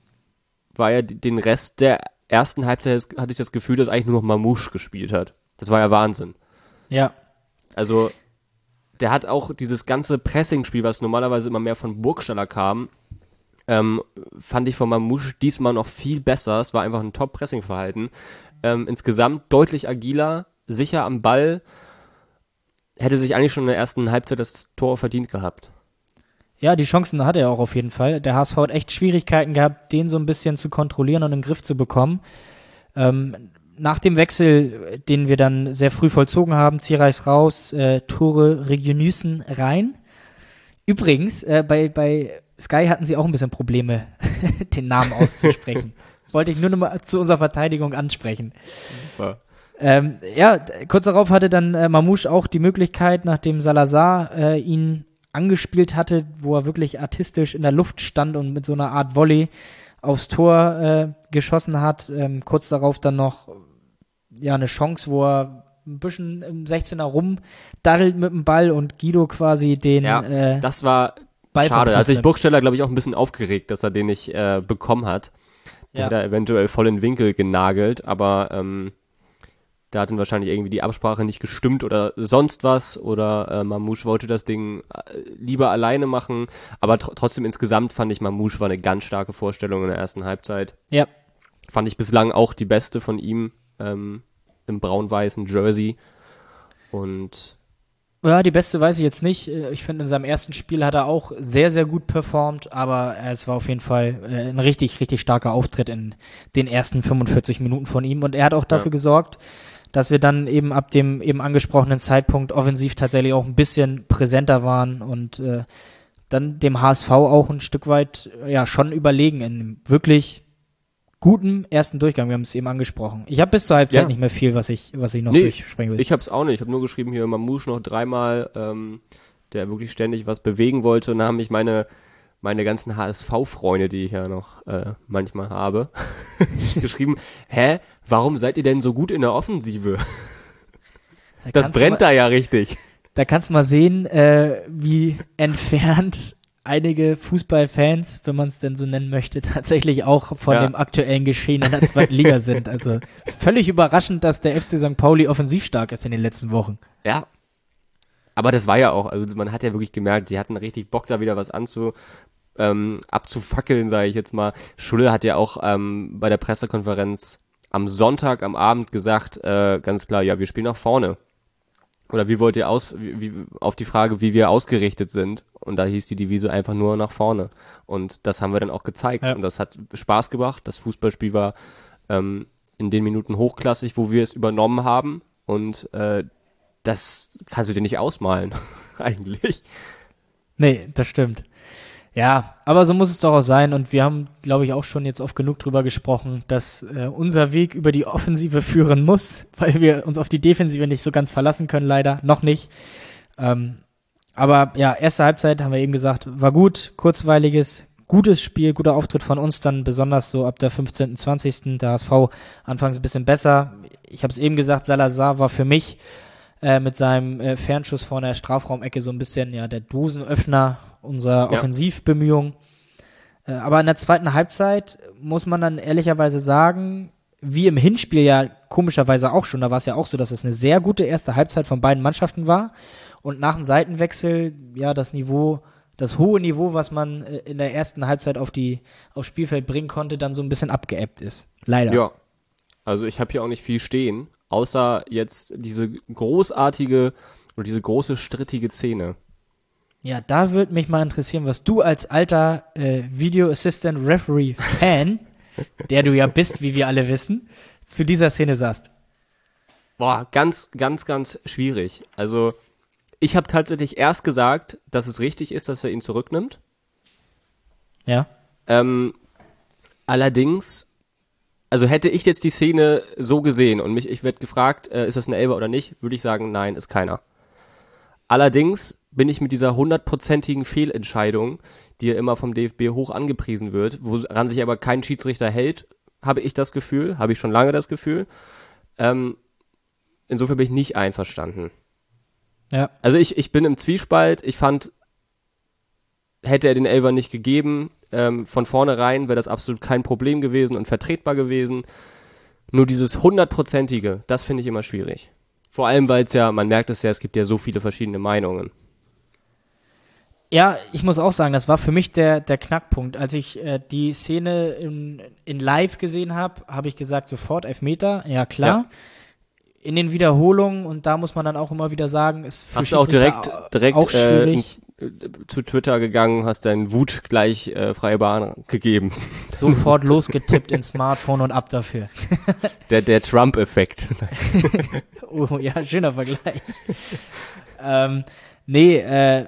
war ja die- den Rest der ersten Halbzeit, hatte ich das Gefühl, dass eigentlich nur noch Mamouche gespielt hat. Das war ja Wahnsinn. Ja, Also der hat auch dieses ganze Pressing-Spiel, was normalerweise immer mehr von Burgstaller kam, ähm, fand ich von Mamouche diesmal noch viel besser. Es war einfach ein Top-Pressing-Verhalten. Ähm, insgesamt deutlich agiler, sicher am Ball. Hätte sich eigentlich schon in der ersten Halbzeit das Tor verdient gehabt. Ja, die Chancen hat er auch auf jeden Fall. Der H S V hat echt Schwierigkeiten gehabt, den so ein bisschen zu kontrollieren und in den Griff zu bekommen. Ähm, nach dem Wechsel, den wir dann sehr früh vollzogen haben, Zierreis raus, äh, Tore Regionüssen rein. Übrigens, äh, bei, bei Sky hatten sie auch ein bisschen Probleme, den Namen auszusprechen. Wollte ich nur noch mal zu unserer Verteidigung ansprechen. Super. Ähm, ja, kurz darauf hatte dann äh, Mamouche auch die Möglichkeit, nachdem Salazar äh, ihn angespielt hatte, wo er wirklich artistisch in der Luft stand und mit so einer Art Volley aufs Tor äh, geschossen hat. Ähm, kurz darauf dann noch ja eine Chance, wo er ein bisschen im sechzehner rumdaddelt mit dem Ball und Guido quasi den ja, äh, das war Ball schade. Also ich Burgstaller, glaube ich, auch ein bisschen aufgeregt, dass er den nicht äh, bekommen hat. Der ja. hat er eventuell voll in den Winkel genagelt, aber ähm, da hat dann wahrscheinlich irgendwie die Absprache nicht gestimmt oder sonst was oder äh, Mamouche wollte das Ding äh, lieber alleine machen, aber tr- trotzdem insgesamt fand ich, Mamouche war eine ganz starke Vorstellung in der ersten Halbzeit. Ja. Fand ich bislang auch die beste von ihm ähm, im braun-weißen Jersey und Ja, die beste weiß ich jetzt nicht. Ich finde, in seinem ersten Spiel hat er auch sehr, sehr gut performt, aber es war auf jeden Fall äh, ein richtig, richtig starker Auftritt in den ersten fünfundvierzig Minuten von ihm und er hat auch dafür ja. gesorgt, dass wir dann eben ab dem eben angesprochenen Zeitpunkt offensiv tatsächlich auch ein bisschen präsenter waren und äh, dann dem H S V auch ein Stück weit ja schon überlegen in einem wirklich guten ersten Durchgang. Wir haben es eben angesprochen. Ich habe bis zur Halbzeit ja. nicht mehr viel, was ich was ich noch nee, durchsprechen will. Ich habe es auch nicht. Ich habe nur geschrieben hier Mamouche noch dreimal, ähm, der wirklich ständig was bewegen wollte und da haben mich meine meine ganzen H S V-Freunde, die ich ja noch äh, manchmal habe, geschrieben, hä, warum seid ihr denn so gut in der Offensive? Da das brennt mal, da ja richtig. Da kannst du mal sehen, äh, wie entfernt einige Fußballfans, wenn man es denn so nennen möchte, tatsächlich auch von ja. dem aktuellen Geschehen in der zweiten Liga sind. Also völlig überraschend, dass der F C Sankt Pauli offensiv stark ist in den letzten Wochen. Ja, aber das war ja auch, also man hat ja wirklich gemerkt, die hatten richtig Bock, da wieder was anzu Ähm, abzufackeln, sage ich jetzt mal. Schulle hat ja auch ähm, bei der Pressekonferenz am Sonntag am Abend gesagt, äh, ganz klar, ja, wir spielen nach vorne. Oder wie wollt ihr aus, wie, wie, auf die Frage, wie wir ausgerichtet sind. Und da hieß die Devise einfach nur nach vorne. Und das haben wir dann auch gezeigt. Ja. Und das hat Spaß gemacht. Das Fußballspiel war ähm, in den Minuten hochklassig, wo wir es übernommen haben. Und äh, das kannst du dir nicht ausmalen, eigentlich. Nee, das stimmt. Ja, aber so muss es doch auch sein und wir haben, glaube ich, auch schon jetzt oft genug drüber gesprochen, dass äh, unser Weg über die Offensive führen muss, weil wir uns auf die Defensive nicht so ganz verlassen können, leider, noch nicht. Ähm, aber ja, erste Halbzeit, haben wir eben gesagt, war gut, kurzweiliges, gutes Spiel, guter Auftritt von uns, dann besonders so ab der fünfzehnten, zwanzigsten Der H S V anfangs ein bisschen besser. Ich habe es eben gesagt, Salazar war für mich äh, mit seinem äh, Fernschuss vor der Strafraumecke so ein bisschen ja der Dosenöffner unserer ja. Offensivbemühung. Äh, aber in der zweiten Halbzeit muss man dann ehrlicherweise sagen, wie im Hinspiel ja komischerweise auch schon, da war es ja auch so, dass es eine sehr gute erste Halbzeit von beiden Mannschaften war und nach dem Seitenwechsel ja das Niveau, das hohe Niveau, was man äh, in der ersten Halbzeit auf die aufs Spielfeld bringen konnte, dann so ein bisschen abgeebbt ist. Leider. Ja, also ich habe hier auch nicht viel stehen, außer jetzt diese großartige oder diese große strittige Szene. Ja, da würde mich mal interessieren, was du als alter äh, Video Assistant Referee Fan, der du ja bist, wie wir alle wissen, zu dieser Szene sagst. Boah, ganz, ganz, ganz schwierig. Also ich habe tatsächlich erst gesagt, dass es richtig ist, dass er ihn zurücknimmt. Ja. Ähm, allerdings, also hätte ich jetzt die Szene so gesehen und mich, ich werde gefragt, äh, ist das eine Elfer oder nicht, würde ich sagen, nein, ist keiner. Allerdings bin ich mit dieser hundertprozentigen Fehlentscheidung, die ja immer vom D F B hoch angepriesen wird, woran sich aber kein Schiedsrichter hält, habe ich das Gefühl, habe ich schon lange das Gefühl. Ähm, insofern bin ich nicht einverstanden. Ja. Also ich, ich bin im Zwiespalt, ich fand, hätte er den Elfer nicht gegeben, ähm, von vornherein wäre das absolut kein Problem gewesen und vertretbar gewesen. Nur dieses hundertprozentige, das finde ich immer schwierig. Vor allem, weil es ja, man merkt es ja, es gibt ja so viele verschiedene Meinungen. Ja, ich muss auch sagen, das war für mich der, der Knackpunkt. Als ich äh, die Szene in, in live gesehen habe, habe ich gesagt, sofort Elfmeter, ja klar. Ja. In den Wiederholungen, und da muss man dann auch immer wieder sagen, ist für Hast du auch direkt, direkt auch äh, schwierig. zu Twitter gegangen, hast deinen Wut gleich äh, freie Bahn gegeben. Sofort losgetippt ins Smartphone und ab dafür. Der, der Trump-Effekt. Oh ja, schöner Vergleich. ähm, nee, äh,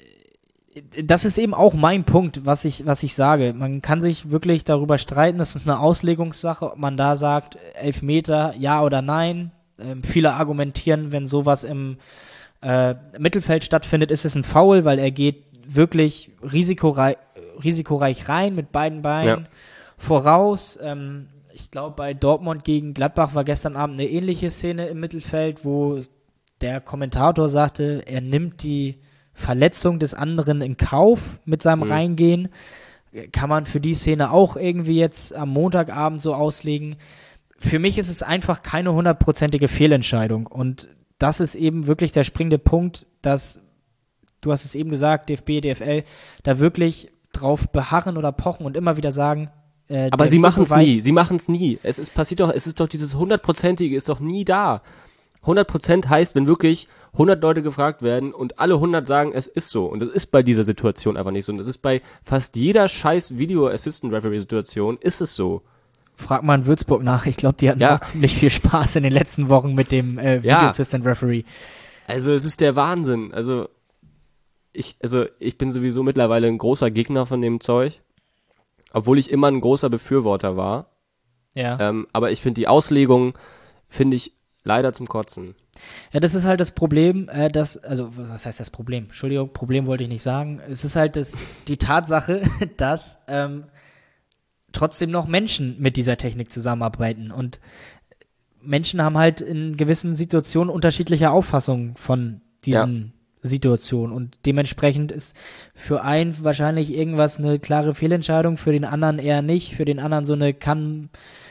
das ist eben auch mein Punkt, was ich, was ich sage. Man kann sich wirklich darüber streiten, das ist eine Auslegungssache, ob man da sagt, Elfmeter, ja oder nein. Ähm, viele argumentieren, wenn sowas im äh, Mittelfeld stattfindet, ist es ein Foul, weil er geht wirklich risikoreich, risikoreich rein mit beiden Beinen Ja. voraus. Ähm, ich glaube, bei Dortmund gegen Gladbach war gestern Abend eine ähnliche Szene im Mittelfeld, wo der Kommentator sagte, er nimmt die Verletzung des anderen in Kauf mit seinem Mhm. Reingehen. Kann man für die Szene auch irgendwie jetzt am Montagabend so auslegen. Für mich ist es einfach keine hundertprozentige Fehlentscheidung. Und das ist eben wirklich der springende Punkt, dass, du hast es eben gesagt, D F B, D F L, da wirklich drauf beharren oder pochen und immer wieder sagen, äh, Aber der sie machen es Videobeweis- nie, sie machen es nie. Es ist passiert doch, es ist doch dieses hundertprozentige ist doch nie da. hundert Prozent heißt, wenn wirklich hundert Leute gefragt werden und alle hundert sagen, es ist so. Und das ist bei dieser Situation einfach nicht so. Und das ist bei fast jeder scheiß Video-Assistant-Referee-Situation ist es so. Frag mal in Würzburg nach. Ich glaube, die hatten Ja. auch ziemlich viel Spaß in den letzten Wochen mit dem äh, Video Ja. Assistant Referee. Also es ist der Wahnsinn. Also ich, also ich bin sowieso mittlerweile ein großer Gegner von dem Zeug. Obwohl ich immer ein großer Befürworter war. Ja. Ähm, aber ich finde die Auslegung, finde ich leider zum Kotzen. Ja, das ist halt das Problem, äh, dass, also was heißt das Problem? Entschuldigung, Problem wollte ich nicht sagen. Es ist halt das, die Tatsache, dass ähm, trotzdem noch Menschen mit dieser Technik zusammenarbeiten und Menschen haben halt in gewissen Situationen unterschiedliche Auffassungen von diesen Situationen und dementsprechend ist für einen wahrscheinlich irgendwas eine klare Fehlentscheidung, für den anderen eher nicht, für den anderen so eine kann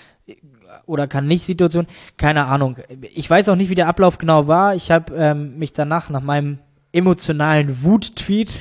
oder kann nicht Situation, keine Ahnung. Ich weiß auch nicht, wie der Ablauf genau war. Ich habe ähm, mich danach nach meinem emotionalen Wut-Tweet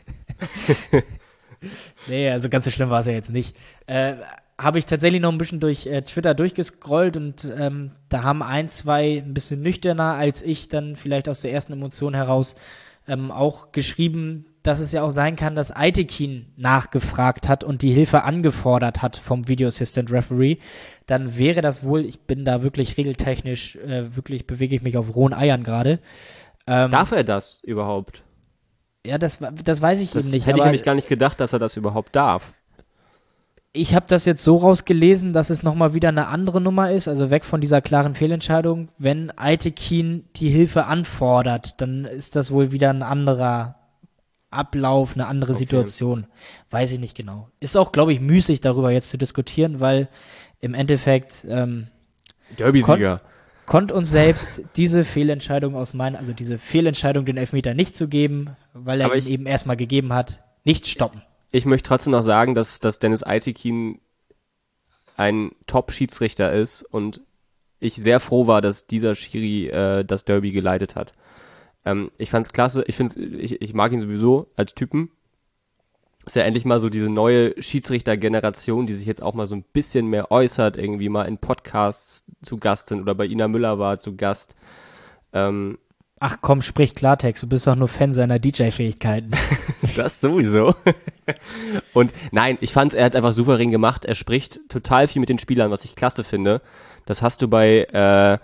nee, also ganz so schlimm war es ja jetzt nicht. Äh, habe ich tatsächlich noch ein bisschen durch äh, Twitter durchgescrollt und ähm, da haben ein, zwei ein bisschen nüchterner als ich dann vielleicht aus der ersten Emotion heraus ähm, auch geschrieben, dass es ja auch sein kann, dass Aitekin nachgefragt hat und die Hilfe angefordert hat vom Video Assistant Referee, dann wäre das wohl, ich bin da wirklich regeltechnisch, äh, wirklich bewege ich mich auf rohen Eiern gerade. Ähm, Darf er das überhaupt? ja, das, das weiß ich Das eben nicht. hätte ich aber nämlich gar nicht gedacht, dass er das überhaupt darf. ich habe das jetzt so rausgelesen, dass es nochmal wieder eine andere Nummer ist, also weg von dieser klaren Fehlentscheidung. Wenn Aitekin die Hilfe anfordert, dann ist das wohl wieder ein anderer Ablauf, eine andere Okay. Situation. Weiß ich nicht genau. Ist auch, glaube ich, müßig darüber jetzt zu diskutieren, weil im Endeffekt ähm, Derby-Sieger. konnte uns selbst diese Fehlentscheidung aus meinen, also diese Fehlentscheidung, den Elfmeter nicht zu geben, weil er Aber ihn ich- eben erstmal gegeben hat, nicht stoppen. Ich möchte trotzdem noch sagen, dass, dass Dennis Aitekin ein Top-Schiedsrichter ist und ich sehr froh war, dass dieser Schiri äh, das Derby geleitet hat. Ähm, ich fand's klasse, ich, find's, ich, ich mag ihn sowieso als Typen. Ist ja endlich mal so diese neue Schiedsrichter-Generation, die sich jetzt auch mal so ein bisschen mehr äußert, irgendwie mal in Podcasts zu Gast sind oder bei Ina Müller war zu Gast. Ähm, Ach komm, sprich Klartext, du bist doch nur Fan seiner D J-Fähigkeiten. Das sowieso. Und nein, ich fand's, er hat einfach souverän gemacht. Er spricht total viel mit den Spielern, was ich klasse finde. Das hast du bei, äh,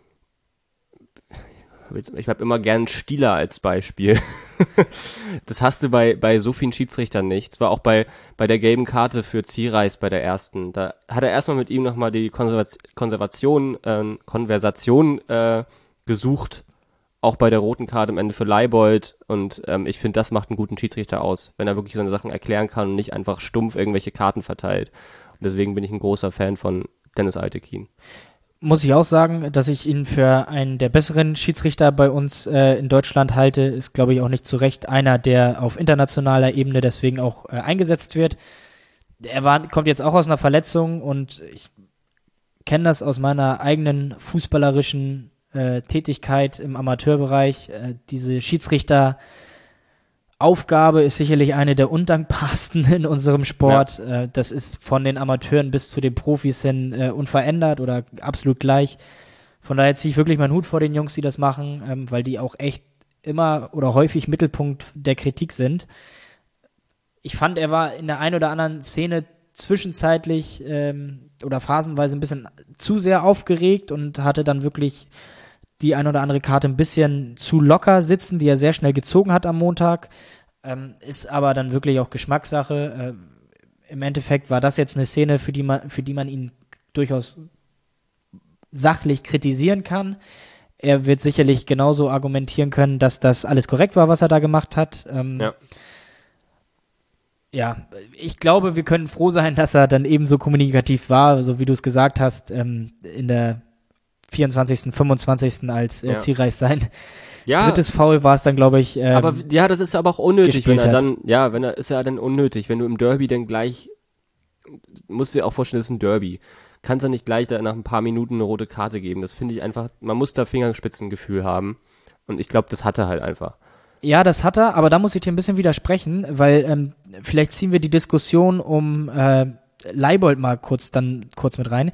ich habe immer gern Stieler als Beispiel. Das hast du bei, bei so vielen Schiedsrichtern nicht. Zwar auch bei, bei der gelben Karte für Ziereis bei der ersten. Da hat er erstmal mit ihm nochmal die Konservaz- Konservation, äh, Konversation äh, gesucht. Auch bei der roten Karte am Ende für Leibold und ähm, ich finde, das macht einen guten Schiedsrichter aus, wenn er wirklich seine Sachen erklären kann und nicht einfach stumpf irgendwelche Karten verteilt. Und deswegen bin ich ein großer Fan von Dennis Aitekin. Muss ich auch sagen, dass ich ihn für einen der besseren Schiedsrichter bei uns äh, in Deutschland halte, ist, glaube ich, auch nicht zu Recht einer, der auf internationaler Ebene deswegen auch äh, eingesetzt wird. Er war, kommt jetzt auch aus einer Verletzung und ich kenne das aus meiner eigenen fußballerischen äh, Tätigkeit im Amateurbereich. Äh, diese Schiedsrichteraufgabe ist sicherlich eine der undankbarsten in unserem Sport. Ja. Äh, das ist von den Amateuren bis zu den Profis hin äh, unverändert oder absolut gleich. Von daher ziehe ich wirklich meinen Hut vor den Jungs, die das machen, ähm, weil die auch echt immer oder häufig Mittelpunkt der Kritik sind. Ich fand, er war in der einen oder anderen Szene zwischenzeitlich ähm, oder phasenweise ein bisschen zu sehr aufgeregt und hatte dann wirklich die ein oder andere Karte ein bisschen zu locker sitzen, die er sehr schnell gezogen hat am Montag. Ähm, ist aber dann wirklich auch Geschmackssache. Äh, Im Endeffekt war das jetzt eine Szene, für die man, für die man ihn durchaus sachlich kritisieren kann. Er wird sicherlich genauso argumentieren können, dass das alles korrekt war, was er da gemacht hat. Ähm, Ja. Ja, ich glaube, wir können froh sein, dass er dann ebenso kommunikativ war, so wie du es gesagt hast, ähm, in der vierundzwanzigsten, fünfundzwanzigsten als äh, Ja. Zierreich sein Ja, drittes Foul war es dann, glaube ich. Ähm, aber ja, das ist aber auch unnötig, wenn gespielt er hat. dann, ja, wenn er, ist ja dann unnötig, wenn du im Derby dann gleich, musst du dir auch vorstellen, das ist ein Derby. Kannst du nicht gleich da nach ein paar Minuten eine rote Karte geben. Das finde ich einfach, man muss da Fingerspitzengefühl haben. Und ich glaube, das hat er halt einfach. Ja, das hat er, aber da muss ich dir ein bisschen widersprechen, weil ähm, vielleicht ziehen wir die Diskussion um äh, Leibold mal kurz dann kurz mit rein.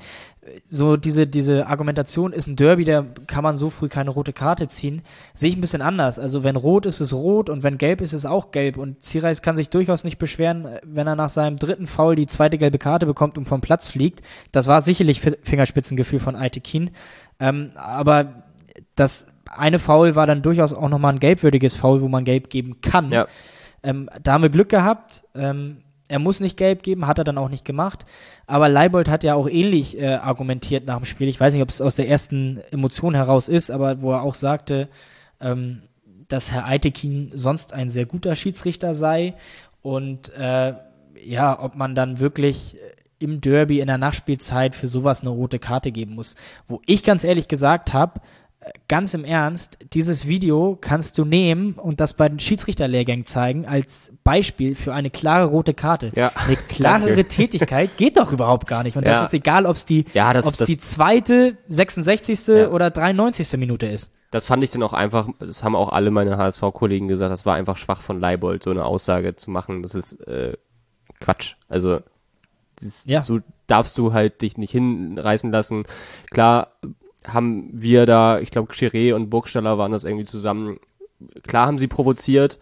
So diese diese Argumentation ist ein Derby, da kann man so früh keine rote Karte ziehen, sehe ich ein bisschen anders. Also wenn rot ist, ist rot und wenn gelb ist, ist auch gelb und Zierreis kann sich durchaus nicht beschweren, wenn er nach seinem dritten Foul die zweite gelbe Karte bekommt und vom Platz fliegt. Das war sicherlich Fingerspitzengefühl von Aytekin, ähm, aber das eine Foul war dann durchaus auch nochmal ein gelbwürdiges Foul, wo man gelb geben kann. Ja. Ähm, da haben wir Glück gehabt. Ähm, er muss nicht gelb geben, hat er dann auch nicht gemacht. Aber Leibold hat ja auch ähnlich äh, argumentiert nach dem Spiel. Ich weiß nicht, ob es aus der ersten Emotion heraus ist, aber wo er auch sagte, ähm, dass Herr Aytekin sonst ein sehr guter Schiedsrichter sei und äh, ja, ob man dann wirklich im Derby in der Nachspielzeit für sowas eine rote Karte geben muss. Wo ich ganz ehrlich gesagt habe, ganz im Ernst, dieses Video kannst du nehmen und das bei den Schiedsrichterlehrgängen zeigen als Beispiel für eine klare rote Karte. Ja. Eine klarere Tätigkeit geht doch überhaupt gar nicht. Und Ja. das ist egal, ob es die, Ja, das- ob's das- die zweite, sechsundsechzigste Ja. oder dreiundneunzigste Minute ist. Das fand ich dann auch einfach, das haben auch alle meine H S V-Kollegen gesagt, das war einfach schwach von Leibold, so eine Aussage zu machen. Das ist äh, Quatsch. Also das, Ja. so darfst du halt dich nicht hinreißen lassen. Klar haben wir da, ich glaube, Chiré und Burgstaller waren das irgendwie zusammen. Klar haben sie provoziert,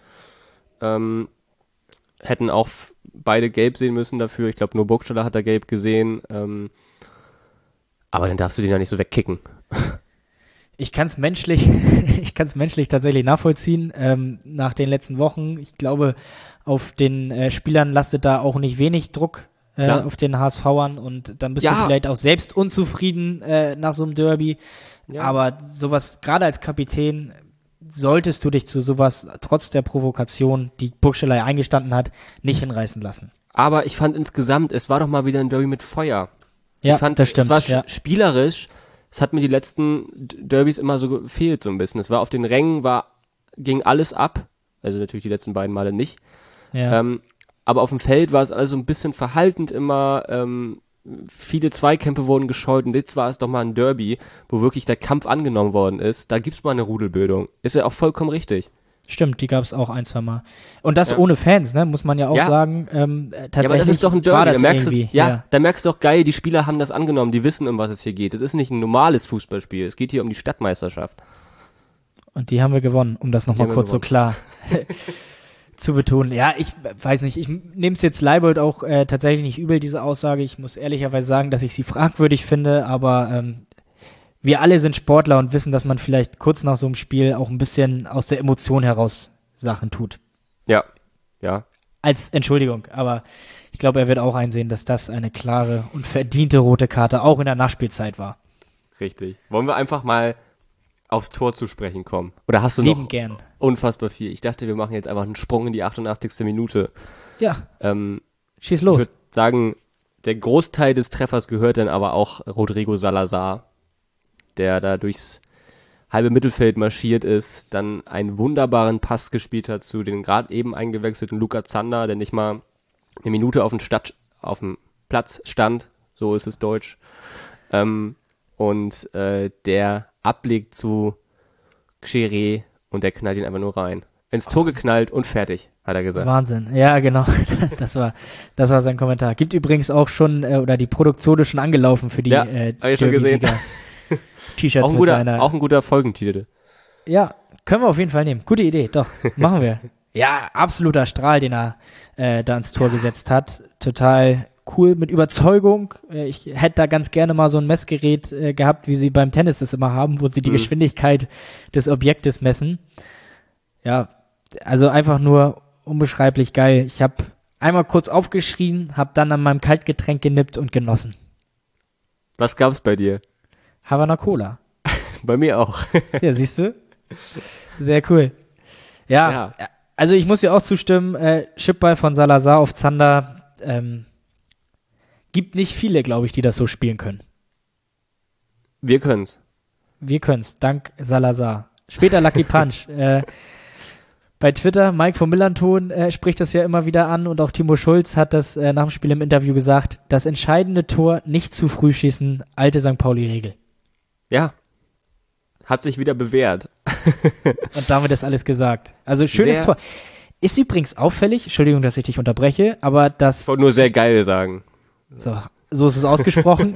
ähm, hätten auch f- beide gelb sehen müssen dafür. Ich glaube, nur Burgstaller hat da gelb gesehen. Ähm, aber dann darfst du den ja nicht so wegkicken. Ich kann es menschlich, ich kann es menschlich tatsächlich nachvollziehen. Ähm, nach den letzten Wochen, ich glaube, auf den äh, Spielern lastet da auch nicht wenig Druck äh, Klar. auf den HSVern und dann bist Ja. du vielleicht auch selbst unzufrieden äh, nach so einem Derby. Ja. Aber sowas, gerade als Kapitän, solltest du dich zu sowas trotz der Provokation, die Burgstaller ja eingestanden hat, nicht hinreißen lassen. Aber ich fand insgesamt, es war doch mal wieder ein Derby mit Feuer. Ja, ich fand, das stimmt. es war sch- ja. spielerisch. Es hat mir die letzten D- Derbys immer so gefehlt, so ein bisschen. Es war auf den Rängen, war, ging alles ab. Also natürlich die letzten beiden Male nicht. Ja. Ähm, aber auf dem Feld war es alles so ein bisschen verhaltend immer. Ähm, viele Zweikämpfe wurden gescheut. Und jetzt war es doch mal ein Derby, wo wirklich der Kampf angenommen worden ist. Da gibt's mal eine Rudelbildung. Ist ja auch vollkommen richtig. Stimmt, die gab es auch ein, zwei Mal. Und das Ja. ohne Fans, ne, muss man ja auch Ja. sagen. Ähm, äh, tatsächlich Ja, aber das ist doch ein war Derby. das Da merkst, du, irgendwie. ja, da merkst du doch geil, die Spieler haben das angenommen. Die wissen, um was es hier geht. Es ist nicht ein normales Fußballspiel. Es geht hier um die Stadtmeisterschaft. Und die haben wir gewonnen, um das nochmal haben wir kurz so klar zu betonen. Ja, ich weiß nicht, ich nehme es jetzt Leibold auch äh, tatsächlich nicht übel, diese Aussage. Ich muss ehrlicherweise sagen, dass ich sie fragwürdig finde, aber ähm, wir alle sind Sportler und wissen, dass man vielleicht kurz nach so einem Spiel auch ein bisschen aus der Emotion heraus Sachen tut. Ja, ja. Als Entschuldigung, aber ich glaube, er wird auch einsehen, dass das eine klare und verdiente rote Karte auch in der Nachspielzeit war. Richtig. Wollen wir einfach mal aufs Tor zu sprechen kommen? Oder hast du Lieben noch gern. unfassbar viel? Ich dachte, wir machen jetzt einfach einen Sprung in die achtundachtzigste Minute. Ja, Ähm, schieß ich los. würde sagen, der Großteil des Treffers gehört dann aber auch Rodrigo Salazar, der da durchs halbe Mittelfeld marschiert ist, dann einen wunderbaren Pass gespielt hat zu den gerade eben eingewechselten Luca Zander, der nicht mal eine Minute auf dem Stadt, auf dem Platz stand, so ist es deutsch, ähm, und äh, der ablegt zu Chiré und der knallt ihn einfach nur rein. Ins Tor geknallt und fertig, hat er gesagt. Wahnsinn. Ja, genau. Das war, das war sein Kommentar. Gibt übrigens auch schon, äh, oder die Produktion ist schon angelaufen für die Ja, äh, hab ich schon gesehen. Derby-Sieger. T-Shirts Auch ein, mit guter, seiner. auch ein guter Folgentitel. Ja, Können wir auf jeden Fall nehmen. Gute Idee, doch, machen wir. Ja, absoluter Strahl, den er äh, da ins Tor gesetzt hat. Total cool, mit Überzeugung. Äh, ich hätte da ganz gerne mal so ein Messgerät äh, gehabt, wie sie beim Tennis das immer haben, wo sie die mhm. Geschwindigkeit des Objektes messen. Ja, also einfach nur unbeschreiblich geil. Ich habe einmal kurz aufgeschrien, habe dann an meinem Kaltgetränk genippt und genossen. Was gab's bei dir? Havana Cola. Bei mir auch. Ja, siehst du? Sehr cool. Ja, ja. Also ich muss dir auch zustimmen, äh, Chipball von Salazar auf Zander, ähm, gibt nicht viele, glaube ich, die das so spielen können. Wir können's. Wir können's, dank Salazar. Später Lucky Punch. äh, bei Twitter, Mike von Millanton äh, spricht das ja immer wieder an und auch Timo Schulz hat das äh, nach dem Spiel im Interview gesagt, das entscheidende Tor nicht zu früh schießen, alte Sankt Pauli-Regel. Ja, hat sich wieder bewährt. Und damit ist alles gesagt. Also schönes sehr, Tor. Ist übrigens auffällig, Entschuldigung, dass ich dich unterbreche, aber das... Ich wollte nur sehr geil sagen. So, so ist es ausgesprochen.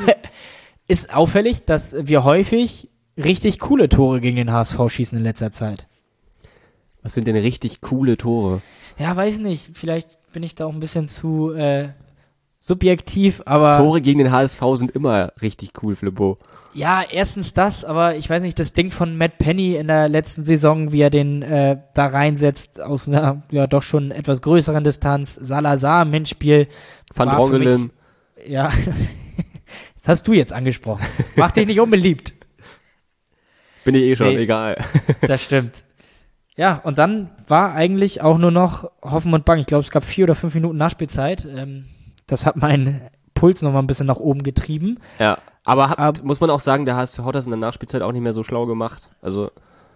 Ist auffällig, dass wir häufig richtig coole Tore gegen den H S V schießen in letzter Zeit. Was sind denn richtig coole Tore? Ja, weiß nicht. Vielleicht bin ich da auch ein bisschen zu äh, subjektiv, aber... Tore gegen den H S V sind immer richtig cool, Flippo. Ja, erstens das, aber ich weiß nicht, das Ding von Matt Penny in der letzten Saison, wie er den äh, da reinsetzt, aus einer ja doch schon etwas größeren Distanz. Salazar im Hinspiel. Van Drongelen. Ja, das hast du jetzt angesprochen. Mach dich nicht unbeliebt. Bin ich eh schon, nee, egal. Das stimmt. Ja, und dann war eigentlich auch nur noch Hoffen und Bang. Ich glaube, es gab vier oder fünf Minuten Nachspielzeit. Ähm, das hat meinen Puls nochmal ein bisschen nach oben getrieben. Ja. Aber hat, Ab, muss man auch sagen, der H S V hat das in der Nachspielzeit auch nicht mehr so schlau gemacht. Also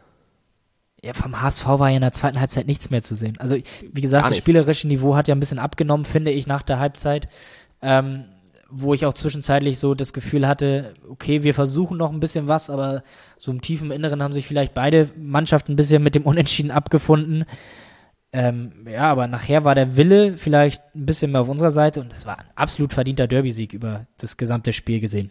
ja, vom H S V war ja in der zweiten Halbzeit nichts mehr zu sehen. Also wie gesagt, das spielerische Niveau hat ja ein bisschen abgenommen, finde ich, nach der Halbzeit. Ähm, wo ich auch zwischenzeitlich so das Gefühl hatte, okay, wir versuchen noch ein bisschen was, aber so im tiefen Inneren haben sich vielleicht beide Mannschaften ein bisschen mit dem Unentschieden abgefunden. Ähm, ja, aber nachher war der Wille vielleicht ein bisschen mehr auf unserer Seite und es war ein absolut verdienter Derby-Sieg über das gesamte Spiel gesehen.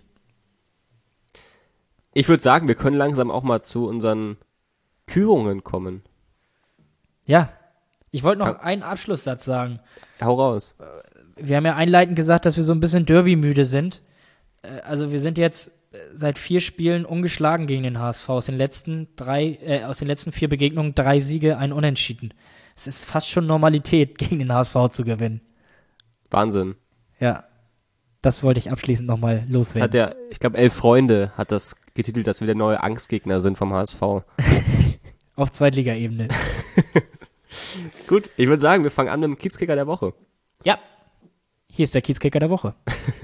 Ich würde sagen, wir können langsam auch mal zu unseren Kürungen kommen. Ja, ich wollte noch ja. einen Abschlusssatz sagen. Hau raus. Wir haben ja einleitend gesagt, dass wir so ein bisschen Derby-müde sind. Also wir sind jetzt seit vier Spielen ungeschlagen gegen den H S V. Aus den letzten drei, äh, aus den letzten vier Begegnungen drei Siege, ein Unentschieden. Es ist fast schon Normalität, gegen den H S V zu gewinnen. Wahnsinn. Ja, das wollte ich abschließend nochmal loswerden. Hat der, ich glaube, Elf Freunde hat das getitelt, dass wir der neue Angstgegner sind vom H S V. Auf Zweitliga-Ebene. Gut, ich würde sagen, wir fangen an mit dem Kiezkicker der Woche. Ja, hier ist der Kiezkicker der Woche.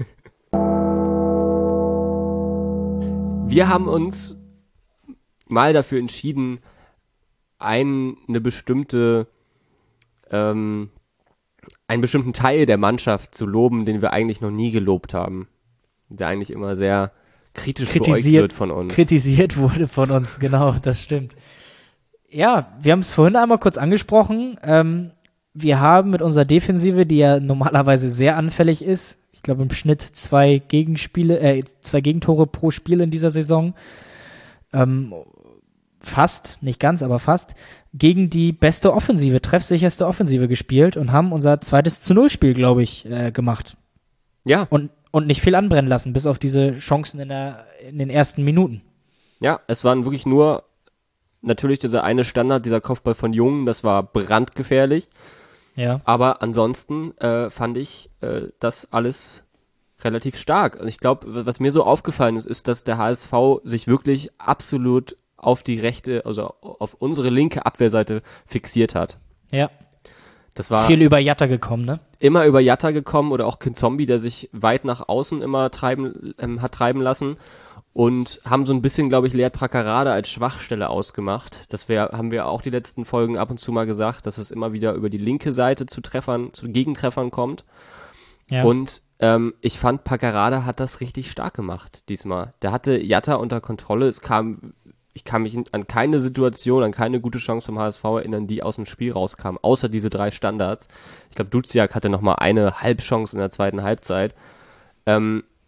Wir haben uns mal dafür entschieden, ein, eine bestimmte, ähm, einen bestimmten Teil der Mannschaft zu loben, den wir eigentlich noch nie gelobt haben. Der eigentlich immer sehr kritisch beäugt wird von uns. Kritisiert wurde von uns, genau, das stimmt. Ja, wir haben es vorhin einmal kurz angesprochen. Ähm, wir haben mit unserer Defensive, die ja normalerweise sehr anfällig ist, ich glaube im Schnitt zwei Gegenspiele, äh, zwei Gegentore pro Spiel in dieser Saison, ähm, fast, nicht ganz, aber fast, gegen die beste Offensive, treffsicherste Offensive gespielt und haben unser zweites zu null Spiel, glaube ich, äh, gemacht. Ja. Und, und nicht viel anbrennen lassen, bis auf diese Chancen in, der, in den ersten Minuten. Ja, es waren wirklich nur, natürlich dieser eine Standard, dieser Kopfball von Jungen, das war brandgefährlich. Ja. Aber ansonsten äh, fand ich äh, das alles relativ stark. Also ich glaube, was mir so aufgefallen ist, ist, dass der H S V sich wirklich absolut auf die rechte, also auf unsere linke Abwehrseite fixiert hat. Ja. Das war viel über Jatta gekommen, ne? Immer über Jatta gekommen oder auch Kinzombie, der sich weit nach außen immer treiben ähm, hat treiben lassen und haben so ein bisschen, glaube ich, Lead Prakarade als Schwachstelle ausgemacht. Das wär, haben wir auch die letzten Folgen ab und zu mal gesagt, dass es immer wieder über die linke Seite zu Treffern, zu Gegentreffern kommt. Ja. Und ähm, ich fand, Prakarade hat das richtig stark gemacht diesmal. Der hatte Jatta unter Kontrolle. Es kam, ich kann mich an keine Situation, an keine gute Chance vom H S V erinnern, die aus dem Spiel rauskam, außer diese drei Standards. Ich glaube, Duziak hatte noch mal eine Halbchance in der zweiten Halbzeit. Ähm,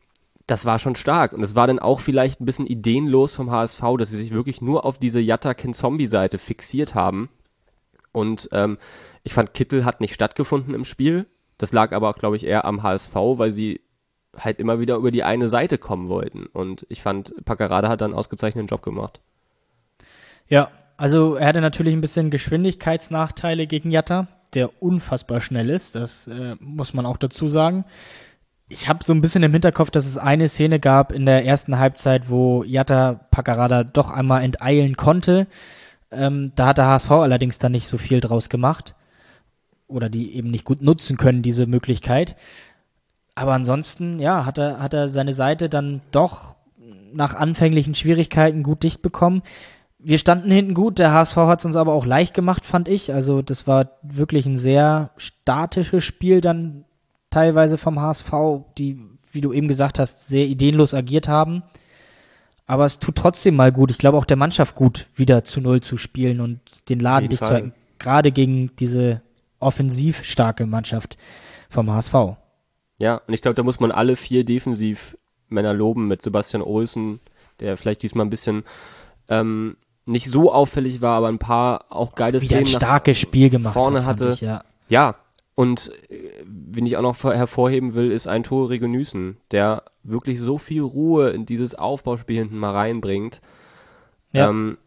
das war schon stark. Und es war dann auch vielleicht ein bisschen ideenlos vom H S V, dass sie sich wirklich nur auf diese Jatta-Ken-Zombie-Seite fixiert haben. Und ähm, ich fand, Kittel hat nicht stattgefunden im Spiel. Das lag aber auch, glaube ich, eher am H S V, weil sie halt immer wieder über die eine Seite kommen wollten. Und ich fand, Paccarada hat dann einen ausgezeichneten Job gemacht. Ja, also er hatte natürlich ein bisschen Geschwindigkeitsnachteile gegen Jatta, der unfassbar schnell ist, das äh, muss man auch dazu sagen. Ich habe so ein bisschen im Hinterkopf, dass es eine Szene gab in der ersten Halbzeit, wo Jatta Paccarada doch einmal enteilen konnte. Ähm, da hat der H S V allerdings dann nicht so viel draus gemacht. Oder die eben nicht gut nutzen können, diese Möglichkeit. Aber ansonsten, ja, hat er, hat er seine Seite dann doch nach anfänglichen Schwierigkeiten gut dicht bekommen. Wir standen hinten gut, der H S V hat es uns aber auch leicht gemacht, fand ich. Also das war wirklich ein sehr statisches Spiel dann teilweise vom H S V, die, wie du eben gesagt hast, sehr ideenlos agiert haben. Aber es tut trotzdem mal gut, ich glaube auch der Mannschaft gut, wieder zu Null zu spielen und den Laden dicht zu halten. Gerade gegen diese offensiv starke Mannschaft vom H S V. Ja, und ich glaube, da muss man alle vier Defensivmänner loben mit Sebastian Olsen, der vielleicht diesmal ein bisschen ähm, nicht so auffällig war, aber ein paar auch geile Wieder Szenen ein starkes Spiel gemacht vorne hat, hatte. Ich, ja. ja, und äh, wen ich auch noch hervorheben will, ist ein Tore Regenüßen, der wirklich so viel Ruhe in dieses Aufbauspiel hinten mal reinbringt. Ja. Ähm,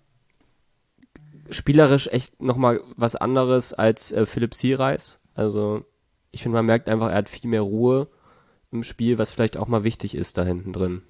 spielerisch echt nochmal was anderes als äh, Philipp Siereis. Also ich finde, man merkt einfach, er hat viel mehr Ruhe im Spiel, was vielleicht auch mal wichtig ist da hinten drin.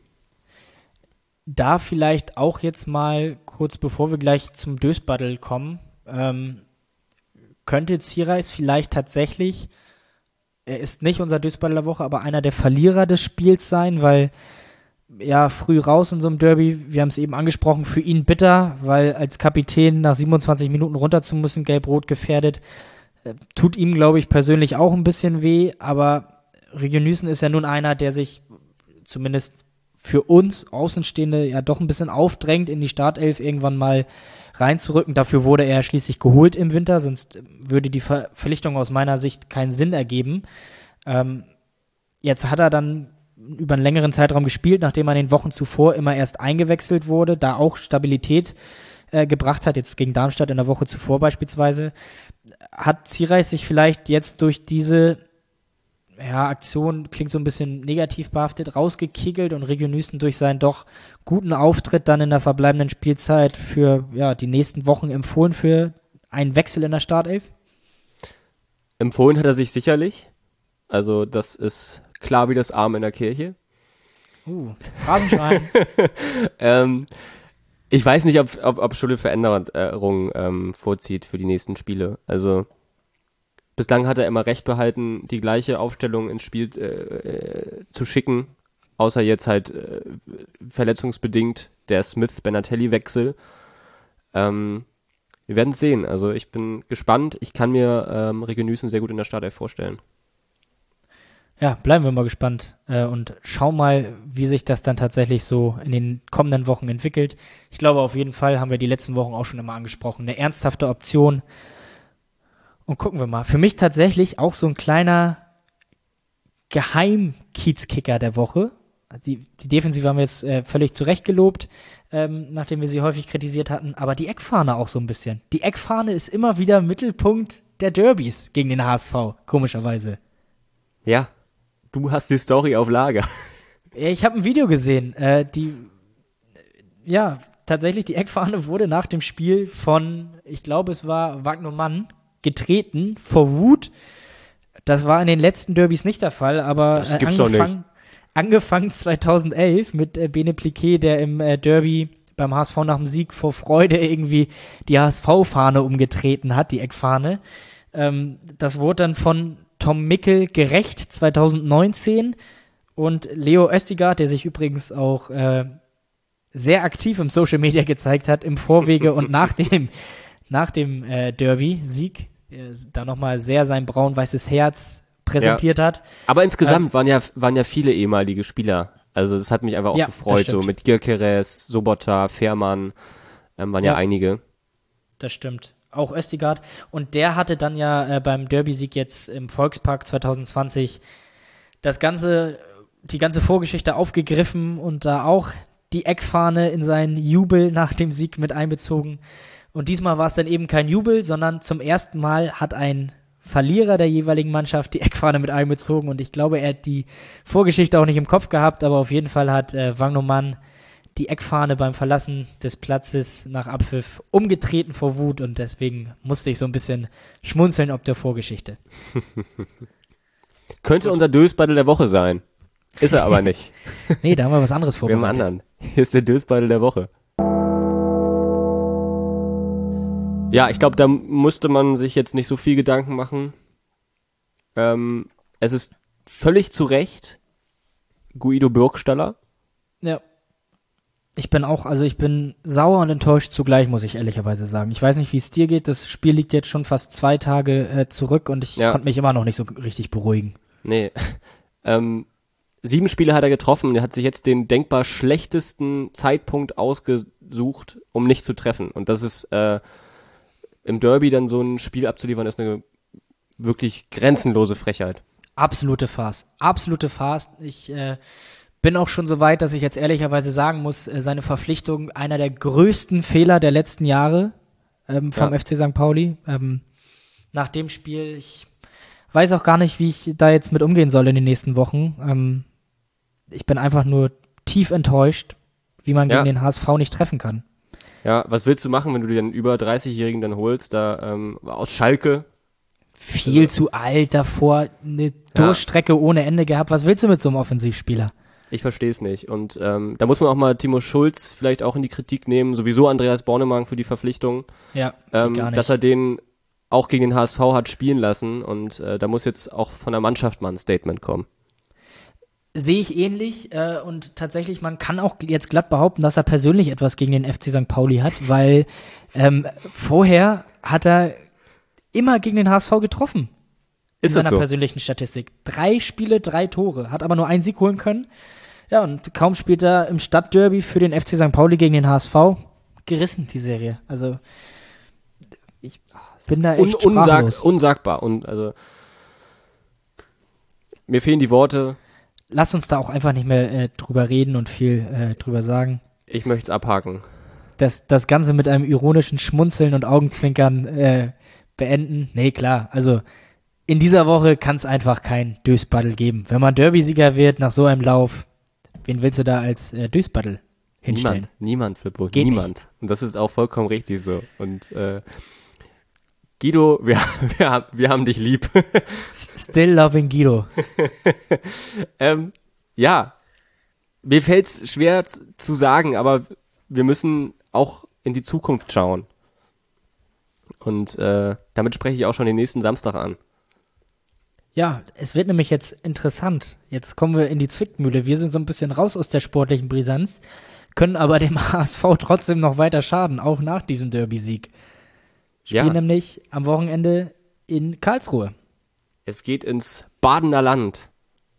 Da vielleicht auch jetzt mal, kurz bevor wir gleich zum Dösbattle kommen, ähm, könnte Zierreis vielleicht tatsächlich, er ist nicht unser Dösbattle der Woche, aber einer der Verlierer des Spiels sein, weil ja, früh raus in so einem Derby, wir haben es eben angesprochen, für ihn bitter, weil als Kapitän nach siebenundzwanzig Minuten runter zu müssen, gelb-rot gefährdet, äh, tut ihm, glaube ich, persönlich auch ein bisschen weh, aber Regenüßen ist ja nun einer, der sich zumindest für uns Außenstehende ja doch ein bisschen aufdrängt, in die Startelf irgendwann mal reinzurücken. Dafür wurde er schließlich geholt im Winter, sonst würde die Verpflichtung aus meiner Sicht keinen Sinn ergeben. Ähm, jetzt hat er dann über einen längeren Zeitraum gespielt, nachdem er in den Wochen zuvor immer erst eingewechselt wurde, da auch Stabilität äh, gebracht hat, jetzt gegen Darmstadt in der Woche zuvor beispielsweise. Hat Zierreis sich vielleicht jetzt durch diese ja, Aktion, klingt so ein bisschen negativ behaftet, rausgekickelt und Regenüßen durch seinen doch guten Auftritt dann in der verbleibenden Spielzeit für ja, die nächsten Wochen empfohlen für einen Wechsel in der Startelf? Empfohlen hat er sich sicherlich. Also das ist klar wie das Arm in der Kirche. Uh, Phrasenschwein. ähm, ich weiß nicht, ob, ob, ob Schulle Veränderungen ähm, vorzieht für die nächsten Spiele. Also bislang hat er immer recht behalten, die gleiche Aufstellung ins Spiel äh, zu schicken, außer jetzt halt äh, verletzungsbedingt der Smith-Benatelli-Wechsel. Ähm, wir werden es sehen. Also ich bin gespannt. Ich kann mir ähm, Regenüßen sehr gut in der Startelf vorstellen. Ja, bleiben wir mal gespannt äh, und schauen mal, wie sich das dann tatsächlich so in den kommenden Wochen entwickelt. Ich glaube, auf jeden Fall haben wir die letzten Wochen auch schon immer angesprochen. Eine ernsthafte Option. Und gucken wir mal. Für mich tatsächlich auch so ein kleiner Geheim-Kiezkicker der Woche. Die, die Defensive haben wir jetzt äh, völlig zurecht gelobt, ähm, nachdem wir sie häufig kritisiert hatten. Aber die Eckfahne auch so ein bisschen. Die Eckfahne ist immer wieder Mittelpunkt der Derbys gegen den H S V, komischerweise. Ja, du hast die Story auf Lager. Ich habe ein Video gesehen. Äh, die, ja, tatsächlich, die Eckfahne wurde nach dem Spiel von, ich glaube, es war Wagner Mann, getreten vor Wut. Das war in den letzten Derbys nicht der Fall, aber das gibt's äh, angefangen, doch nicht. angefangen zweitausendelf mit äh, Bene Pliquet, der im äh, Derby beim H S V nach dem Sieg vor Freude irgendwie die H S V-Fahne umgetreten hat, die Eckfahne. Ähm, das wurde dann von Tom Mickel gerecht zweitausendneunzehn und Leo Östigard, der sich übrigens auch äh, sehr aktiv im Social Media gezeigt hat, im Vorwege und nach dem nach dem äh, Derby-Sieg, der da nochmal sehr sein braun-weißes Herz präsentiert ja. hat. Aber insgesamt ähm, waren ja waren ja viele ehemalige Spieler. Also das hat mich einfach auch ja, gefreut. So mit Gyökeres, Sobota, Fährmann ähm, waren ja. ja einige. Das stimmt. Auch Östigard. Und der hatte dann ja äh, beim Derby-Sieg jetzt im Volkspark zwanzig zwanzig das Ganze die ganze Vorgeschichte aufgegriffen und da auch die Eckfahne in seinen Jubel nach dem Sieg mit einbezogen. Und diesmal war es dann eben kein Jubel, sondern zum ersten Mal hat ein Verlierer der jeweiligen Mannschaft die Eckfahne mit einbezogen. Und ich glaube, er hat die Vorgeschichte auch nicht im Kopf gehabt, aber auf jeden Fall hat äh, Wang Noman die Eckfahne beim Verlassen des Platzes nach Abpfiff umgetreten vor Wut und deswegen musste ich so ein bisschen schmunzeln ob der Vorgeschichte. Könnte unser Dösbattle der Woche sein. Ist er aber nicht. Nee, da haben wir was anderes vorbereitet. Wir haben einen anderen. Hier ist der Dösbattle der Woche. Ja, ich glaube, da musste man sich jetzt nicht so viel Gedanken machen. Ähm, es ist völlig zu Recht Guido Burgstaller. Ja. Ich bin auch, also ich bin sauer und enttäuscht zugleich, muss ich ehrlicherweise sagen. Ich weiß nicht, wie es dir geht. Das Spiel liegt jetzt schon fast zwei Tage äh, zurück und ich ja. konnte mich immer noch nicht so richtig beruhigen. Nee. ähm, sieben Spiele hat er getroffen und er hat sich jetzt den denkbar schlechtesten Zeitpunkt ausgesucht, um nicht zu treffen. Und das ist äh, im Derby dann so ein Spiel abzuliefern, ist eine wirklich grenzenlose Frechheit. Absolute Farce. Absolute Farce. Ich äh, bin auch schon so weit, dass ich jetzt ehrlicherweise sagen muss, äh, seine Verpflichtung einer der größten Fehler der letzten Jahre ähm, vom ja. F C Sankt Pauli. Ähm, nach dem Spiel, ich weiß auch gar nicht, wie ich da jetzt mit umgehen soll in den nächsten Wochen. Ähm, ich bin einfach nur tief enttäuscht, wie man ja. gegen den H S V nicht treffen kann. Ja, was willst du machen, wenn du dir einen über dreißigjährigen dann holst, da ähm, aus Schalke? Viel also, zu alt davor, eine Durchstrecke ja. ohne Ende gehabt. Was willst du mit so einem Offensivspieler? Ich verstehe es nicht. Und ähm, da muss man auch mal Timo Schulz vielleicht auch in die Kritik nehmen, sowieso Andreas Bornemann für die Verpflichtung. Ja, ähm, gar nicht. Dass er den auch gegen den H S V hat spielen lassen und äh, da muss jetzt auch von der Mannschaft mal ein Statement kommen. Sehe ich ähnlich äh, und tatsächlich, man kann auch jetzt glatt behaupten, dass er persönlich etwas gegen den F C Sankt Pauli hat, weil ähm, vorher hat er immer gegen den H S V getroffen. Ist in das seiner so? persönlichen Statistik. Drei Spiele, drei Tore, hat aber nur einen Sieg holen können. Ja, und kaum spielt er im Stadtderby für den F C Sankt Pauli gegen den H S V. Gerissen, die Serie. Also, ich bin da echt Un- sprachlos. Unsag- unsagbar. Und also, mir fehlen die Worte. Lass uns da auch einfach nicht mehr äh, drüber reden und viel äh, drüber sagen. Ich möchte es abhaken. Das, das Ganze mit einem ironischen Schmunzeln und Augenzwinkern äh, beenden. Nee, klar, also in dieser Woche kann es einfach kein Dösbattle geben. Wenn man Derby-Sieger wird nach so einem Lauf, wen willst du da als äh, Dösbattle hinstellen? Niemand, niemand, Flippo, Geht niemand. nicht. Und das ist auch vollkommen richtig so. Und äh, Guido, wir, wir, wir haben dich lieb. Still loving Guido. ähm, ja, mir fällt's schwer z- zu sagen, aber wir müssen auch in die Zukunft schauen. Und äh, damit spreche ich auch schon den nächsten Samstag an. Ja, es wird nämlich jetzt interessant. Jetzt kommen wir in die Zwickmühle. Wir sind so ein bisschen raus aus der sportlichen Brisanz, können aber dem H S V trotzdem noch weiter schaden, auch nach diesem Derby-Sieg. Spielen Ja. nämlich am Wochenende in Karlsruhe. Es geht ins Badener Land.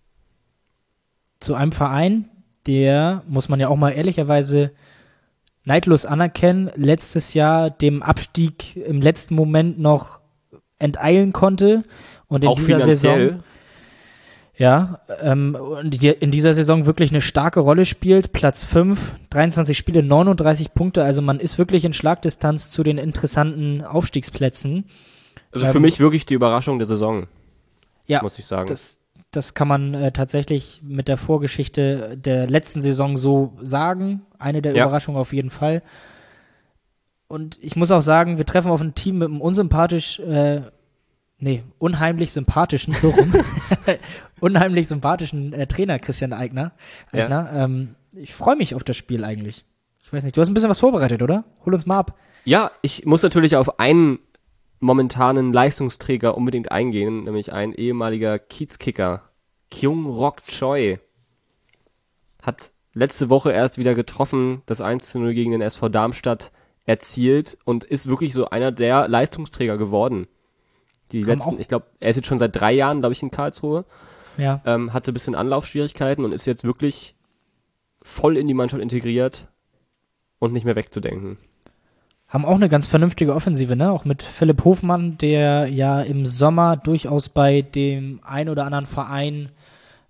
Zu einem Verein, der, muss man ja auch mal ehrlicherweise neidlos anerkennen, letztes Jahr dem Abstieg im letzten Moment noch enteilen konnte. Und in Auch dieser finanziell. Saison, ja, ähm, und die, in dieser Saison wirklich eine starke Rolle spielt. Platz fünf, dreiundzwanzig Spiele, neununddreißig Punkte. Also man ist wirklich in Schlagdistanz zu den interessanten Aufstiegsplätzen. Also Ähm, für mich wirklich die Überraschung der Saison, Ja, muss ich sagen. das, das kann man äh, tatsächlich mit der Vorgeschichte der letzten Saison so sagen. Eine der Ja. Überraschungen auf jeden Fall. Und ich muss auch sagen, wir treffen auf ein Team mit einem unsympathisch, äh, nee, unheimlich sympathischen, so rum, unheimlich sympathischen äh, Trainer Christian Eigner. Ja. Eigner. Ähm, ich freue mich auf das Spiel eigentlich. Ich weiß nicht, du hast ein bisschen was vorbereitet, oder? Hol uns mal ab. Ja, ich muss natürlich auf einen momentanen Leistungsträger unbedingt eingehen, nämlich ein ehemaliger Kiezkicker, Kyung Rok Choi, hat letzte Woche erst wieder getroffen, das eins zu null gegen den S V Darmstadt erzielt und ist wirklich so einer der Leistungsträger geworden. Die Haben letzten, auch- ich glaube, er ist jetzt schon seit drei Jahren, glaube ich, in Karlsruhe, Ja. ähm, hatte ein bisschen Anlaufschwierigkeiten und ist jetzt wirklich voll in die Mannschaft integriert und nicht mehr wegzudenken. Haben auch eine ganz vernünftige Offensive, ne? Auch mit Philipp Hofmann, der ja im Sommer durchaus bei dem ein oder anderen Verein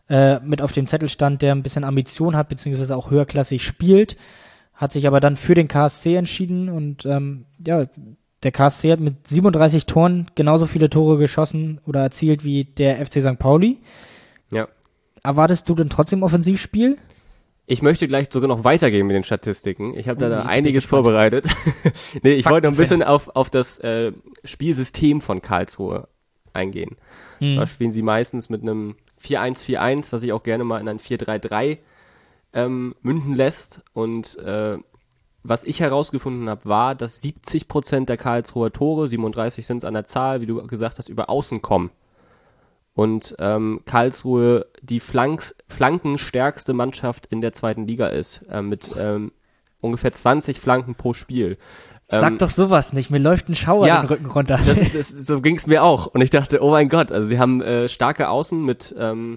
äh, mit auf dem Zettel stand, der ein bisschen Ambition hat, beziehungsweise auch höherklassig spielt, hat sich aber dann für den K S C entschieden und ähm, ja, der K S C hat mit siebenunddreißig Toren genauso viele Tore geschossen oder erzielt wie der F C Sankt Pauli. Ja. Erwartest du denn trotzdem Offensivspiel? Ich möchte gleich sogar noch weitergehen mit den Statistiken. Ich habe da, Oh, da jetzt bin einiges ich gespannt. vorbereitet. nee, ich wollte noch ein Faktenfan. bisschen auf, auf das äh, Spielsystem von Karlsruhe eingehen. Hm. Zwar spielen sie meistens mit einem vier eins vier eins, was sich auch gerne mal in ein vier drei drei ähm, münden lässt. Und äh, was ich herausgefunden habe, war, dass siebzig Prozent der Karlsruher Tore, siebenunddreißig sind es an der Zahl, wie du gesagt hast, über Außen kommen. Und ähm, Karlsruhe die Flanks, flankenstärkste Mannschaft in der zweiten Liga ist, äh, mit ähm, ungefähr zwanzig Flanken pro Spiel. Sag Ähm, doch sowas nicht, mir läuft ein Schauer ja, den Rücken runter. Das, das, so ging es mir auch. Und ich dachte, oh mein Gott, also sie haben äh, starke Außen mit ähm,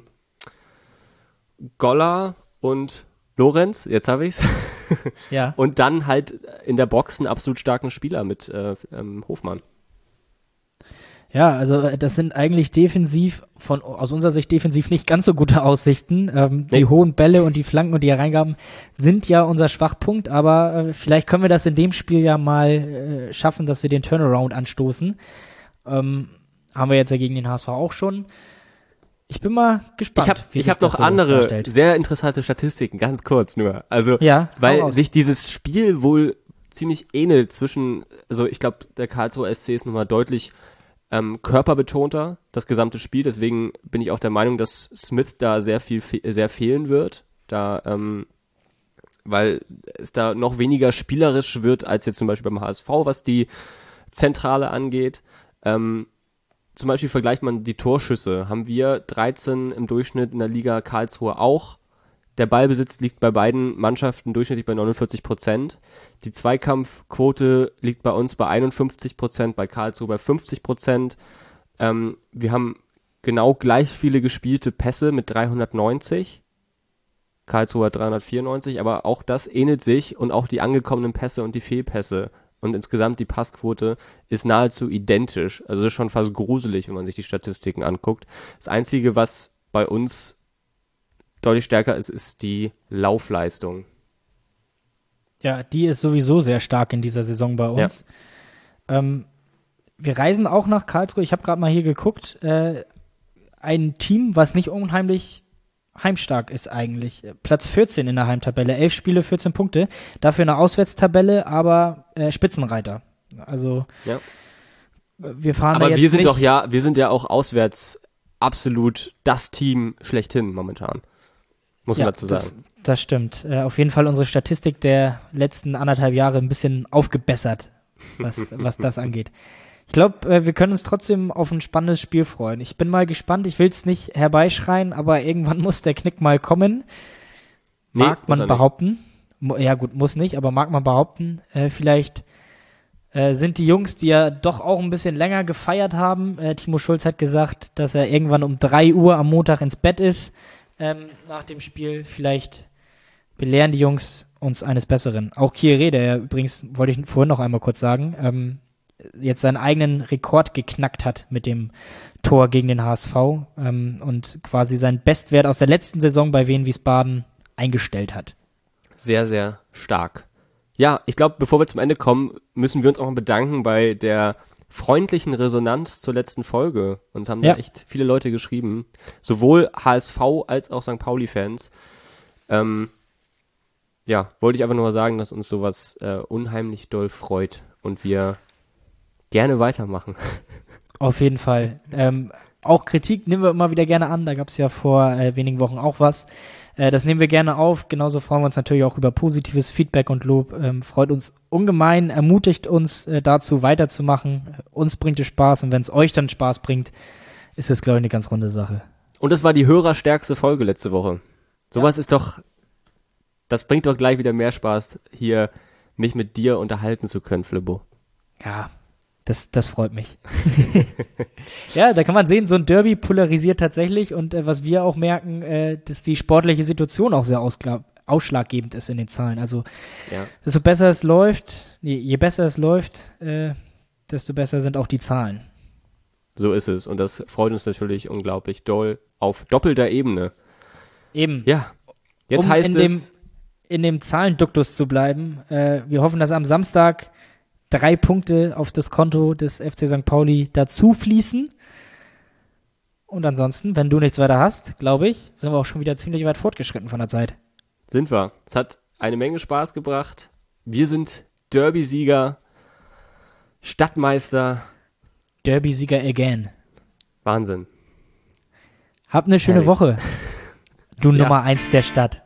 Goller und Lorenz, jetzt habe ich's. ja. Und dann halt in der Box einen absolut starken Spieler mit äh, ähm, Hofmann. Ja, also äh, das sind eigentlich defensiv, von aus unserer Sicht defensiv nicht ganz so gute Aussichten. Ähm, Nee. Die hohen Bälle und die Flanken und die Hereingaben sind ja unser Schwachpunkt, aber äh, vielleicht können wir das in dem Spiel ja mal äh, schaffen, dass wir den Turnaround anstoßen. Ähm, haben wir jetzt ja gegen den H S V auch schon. Ich bin mal gespannt. Ich habe wie ich sich hab das noch so andere darstellt. sehr interessante Statistiken, ganz kurz nur. Also, Ja, hau weil raus. sich dieses Spiel wohl ziemlich ähnelt zwischen, also ich glaube, der Karlsruher S C ist nochmal deutlich ähm, körperbetonter, das gesamte Spiel. Deswegen bin ich auch der Meinung, dass Smith da sehr viel fe sehr fehlen wird. Da, ähm, weil es da noch weniger spielerisch wird als jetzt zum Beispiel beim H S V, was die Zentrale angeht. Ähm, zum Beispiel vergleicht man die Torschüsse. Haben wir dreizehn im Durchschnitt in der Liga, Karlsruhe auch. Der Ballbesitz liegt bei beiden Mannschaften durchschnittlich bei neunundvierzig Prozent. Die Zweikampfquote liegt bei uns bei einundfünfzig Prozent, bei Karlsruhe bei fünfzig Prozent. Ähm, wir haben genau gleich viele gespielte Pässe mit dreihundertneunzig. Karlsruhe hat dreihundertvierundneunzig, aber auch das ähnelt sich und auch die angekommenen Pässe und die Fehlpässe. Und insgesamt die Passquote ist nahezu identisch. Also das ist schon fast gruselig, wenn man sich die Statistiken anguckt. Das Einzige, was bei uns deutlich stärker ist, ist die Laufleistung. Ja, die ist sowieso sehr stark in dieser Saison bei uns. Ähm, wir reisen auch nach Karlsruhe. Ich habe gerade mal hier geguckt. Äh, ein Team, was nicht unheimlich heimstark ist eigentlich. Platz vierzehn in der Heimtabelle. elf Spiele, vierzehn Punkte. Dafür eine Auswärtstabelle, aber äh, Spitzenreiter. Also Ja. wir fahren da Aber jetzt wir sind nicht, doch ja, wir sind ja auch auswärts absolut das Team schlechthin momentan. Muss man ja, dazu sagen. Das, das stimmt. Äh, auf jeden Fall unsere Statistik der letzten anderthalb Jahre ein bisschen aufgebessert, was, was das angeht. Ich glaube, äh, wir können uns trotzdem auf ein spannendes Spiel freuen. Ich bin mal gespannt. Ich will es nicht herbeischreien, aber irgendwann muss der Knick mal kommen. Nee, Mag muss man er nicht. behaupten. Mo- Ja gut, muss nicht, aber mag man behaupten. Äh, vielleicht äh, sind die Jungs, die ja doch auch ein bisschen länger gefeiert haben. Äh, Timo Schulz hat gesagt, dass er irgendwann um drei Uhr am Montag ins Bett ist ähm, nach dem Spiel. Vielleicht belehren die Jungs uns eines Besseren. Auch Kieré, der ja übrigens, wollte ich vorhin noch einmal kurz sagen, ähm, jetzt seinen eigenen Rekord geknackt hat mit dem Tor gegen den H S V ähm, und quasi seinen Bestwert aus der letzten Saison bei Wien Wiesbaden eingestellt hat. Sehr, sehr stark. Ja, ich glaube, bevor wir zum Ende kommen, müssen wir uns auch mal bedanken bei der freundlichen Resonanz zur letzten Folge. Uns haben Ja. da echt viele Leute geschrieben. Sowohl H S V als auch Sankt Pauli-Fans. Ähm, ja, wollte ich einfach nur mal sagen, dass uns sowas äh, unheimlich doll freut und wir gerne weitermachen. Auf jeden Fall. Ähm, auch Kritik nehmen wir immer wieder gerne an. Da gab es ja vor äh, wenigen Wochen auch was. Äh, das nehmen wir gerne auf. Genauso freuen wir uns natürlich auch über positives Feedback und Lob. Ähm, freut uns ungemein, ermutigt uns äh, dazu weiterzumachen. Äh, uns bringt es Spaß und wenn es euch dann Spaß bringt, ist es, glaube ich, eine ganz runde Sache. Und das war die hörerstärkste Folge letzte Woche. Sowas ist doch, das bringt doch gleich wieder mehr Spaß, hier mich mit dir unterhalten zu können, Flippo. Ja, das, das freut mich. Ja, da kann man sehen, so ein Derby polarisiert tatsächlich und äh, was wir auch merken, äh, dass die sportliche Situation auch sehr auskla- ausschlaggebend ist in den Zahlen. Also Ja. desto besser es läuft, nee, je besser es läuft, äh, desto besser sind auch die Zahlen. So ist es und das freut uns natürlich unglaublich doll auf doppelter Ebene. Eben. Ja, jetzt um heißt in es... Dem, in dem Zahlenduktus zu bleiben. Äh, wir hoffen, dass am Samstag drei Punkte auf das Konto des F C Sankt Pauli dazu fließen. Und ansonsten, wenn du nichts weiter hast, glaube ich, sind wir auch schon wieder ziemlich weit fortgeschritten von der Zeit. Sind wir. Es hat eine Menge Spaß gebracht. Wir sind Derby-Sieger, Stadtmeister. Derby-Sieger again. Wahnsinn. Hab eine schöne Herrlich. Woche. Du Ja. Nummer eins der Stadt.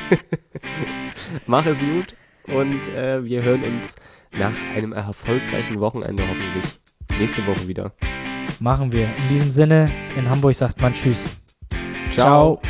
Mach es gut und äh, wir hören uns nach einem erfolgreichen Wochenende hoffentlich nächste Woche wieder. Machen wir. In diesem Sinne, in Hamburg sagt man Tschüss. Ciao. Ciao.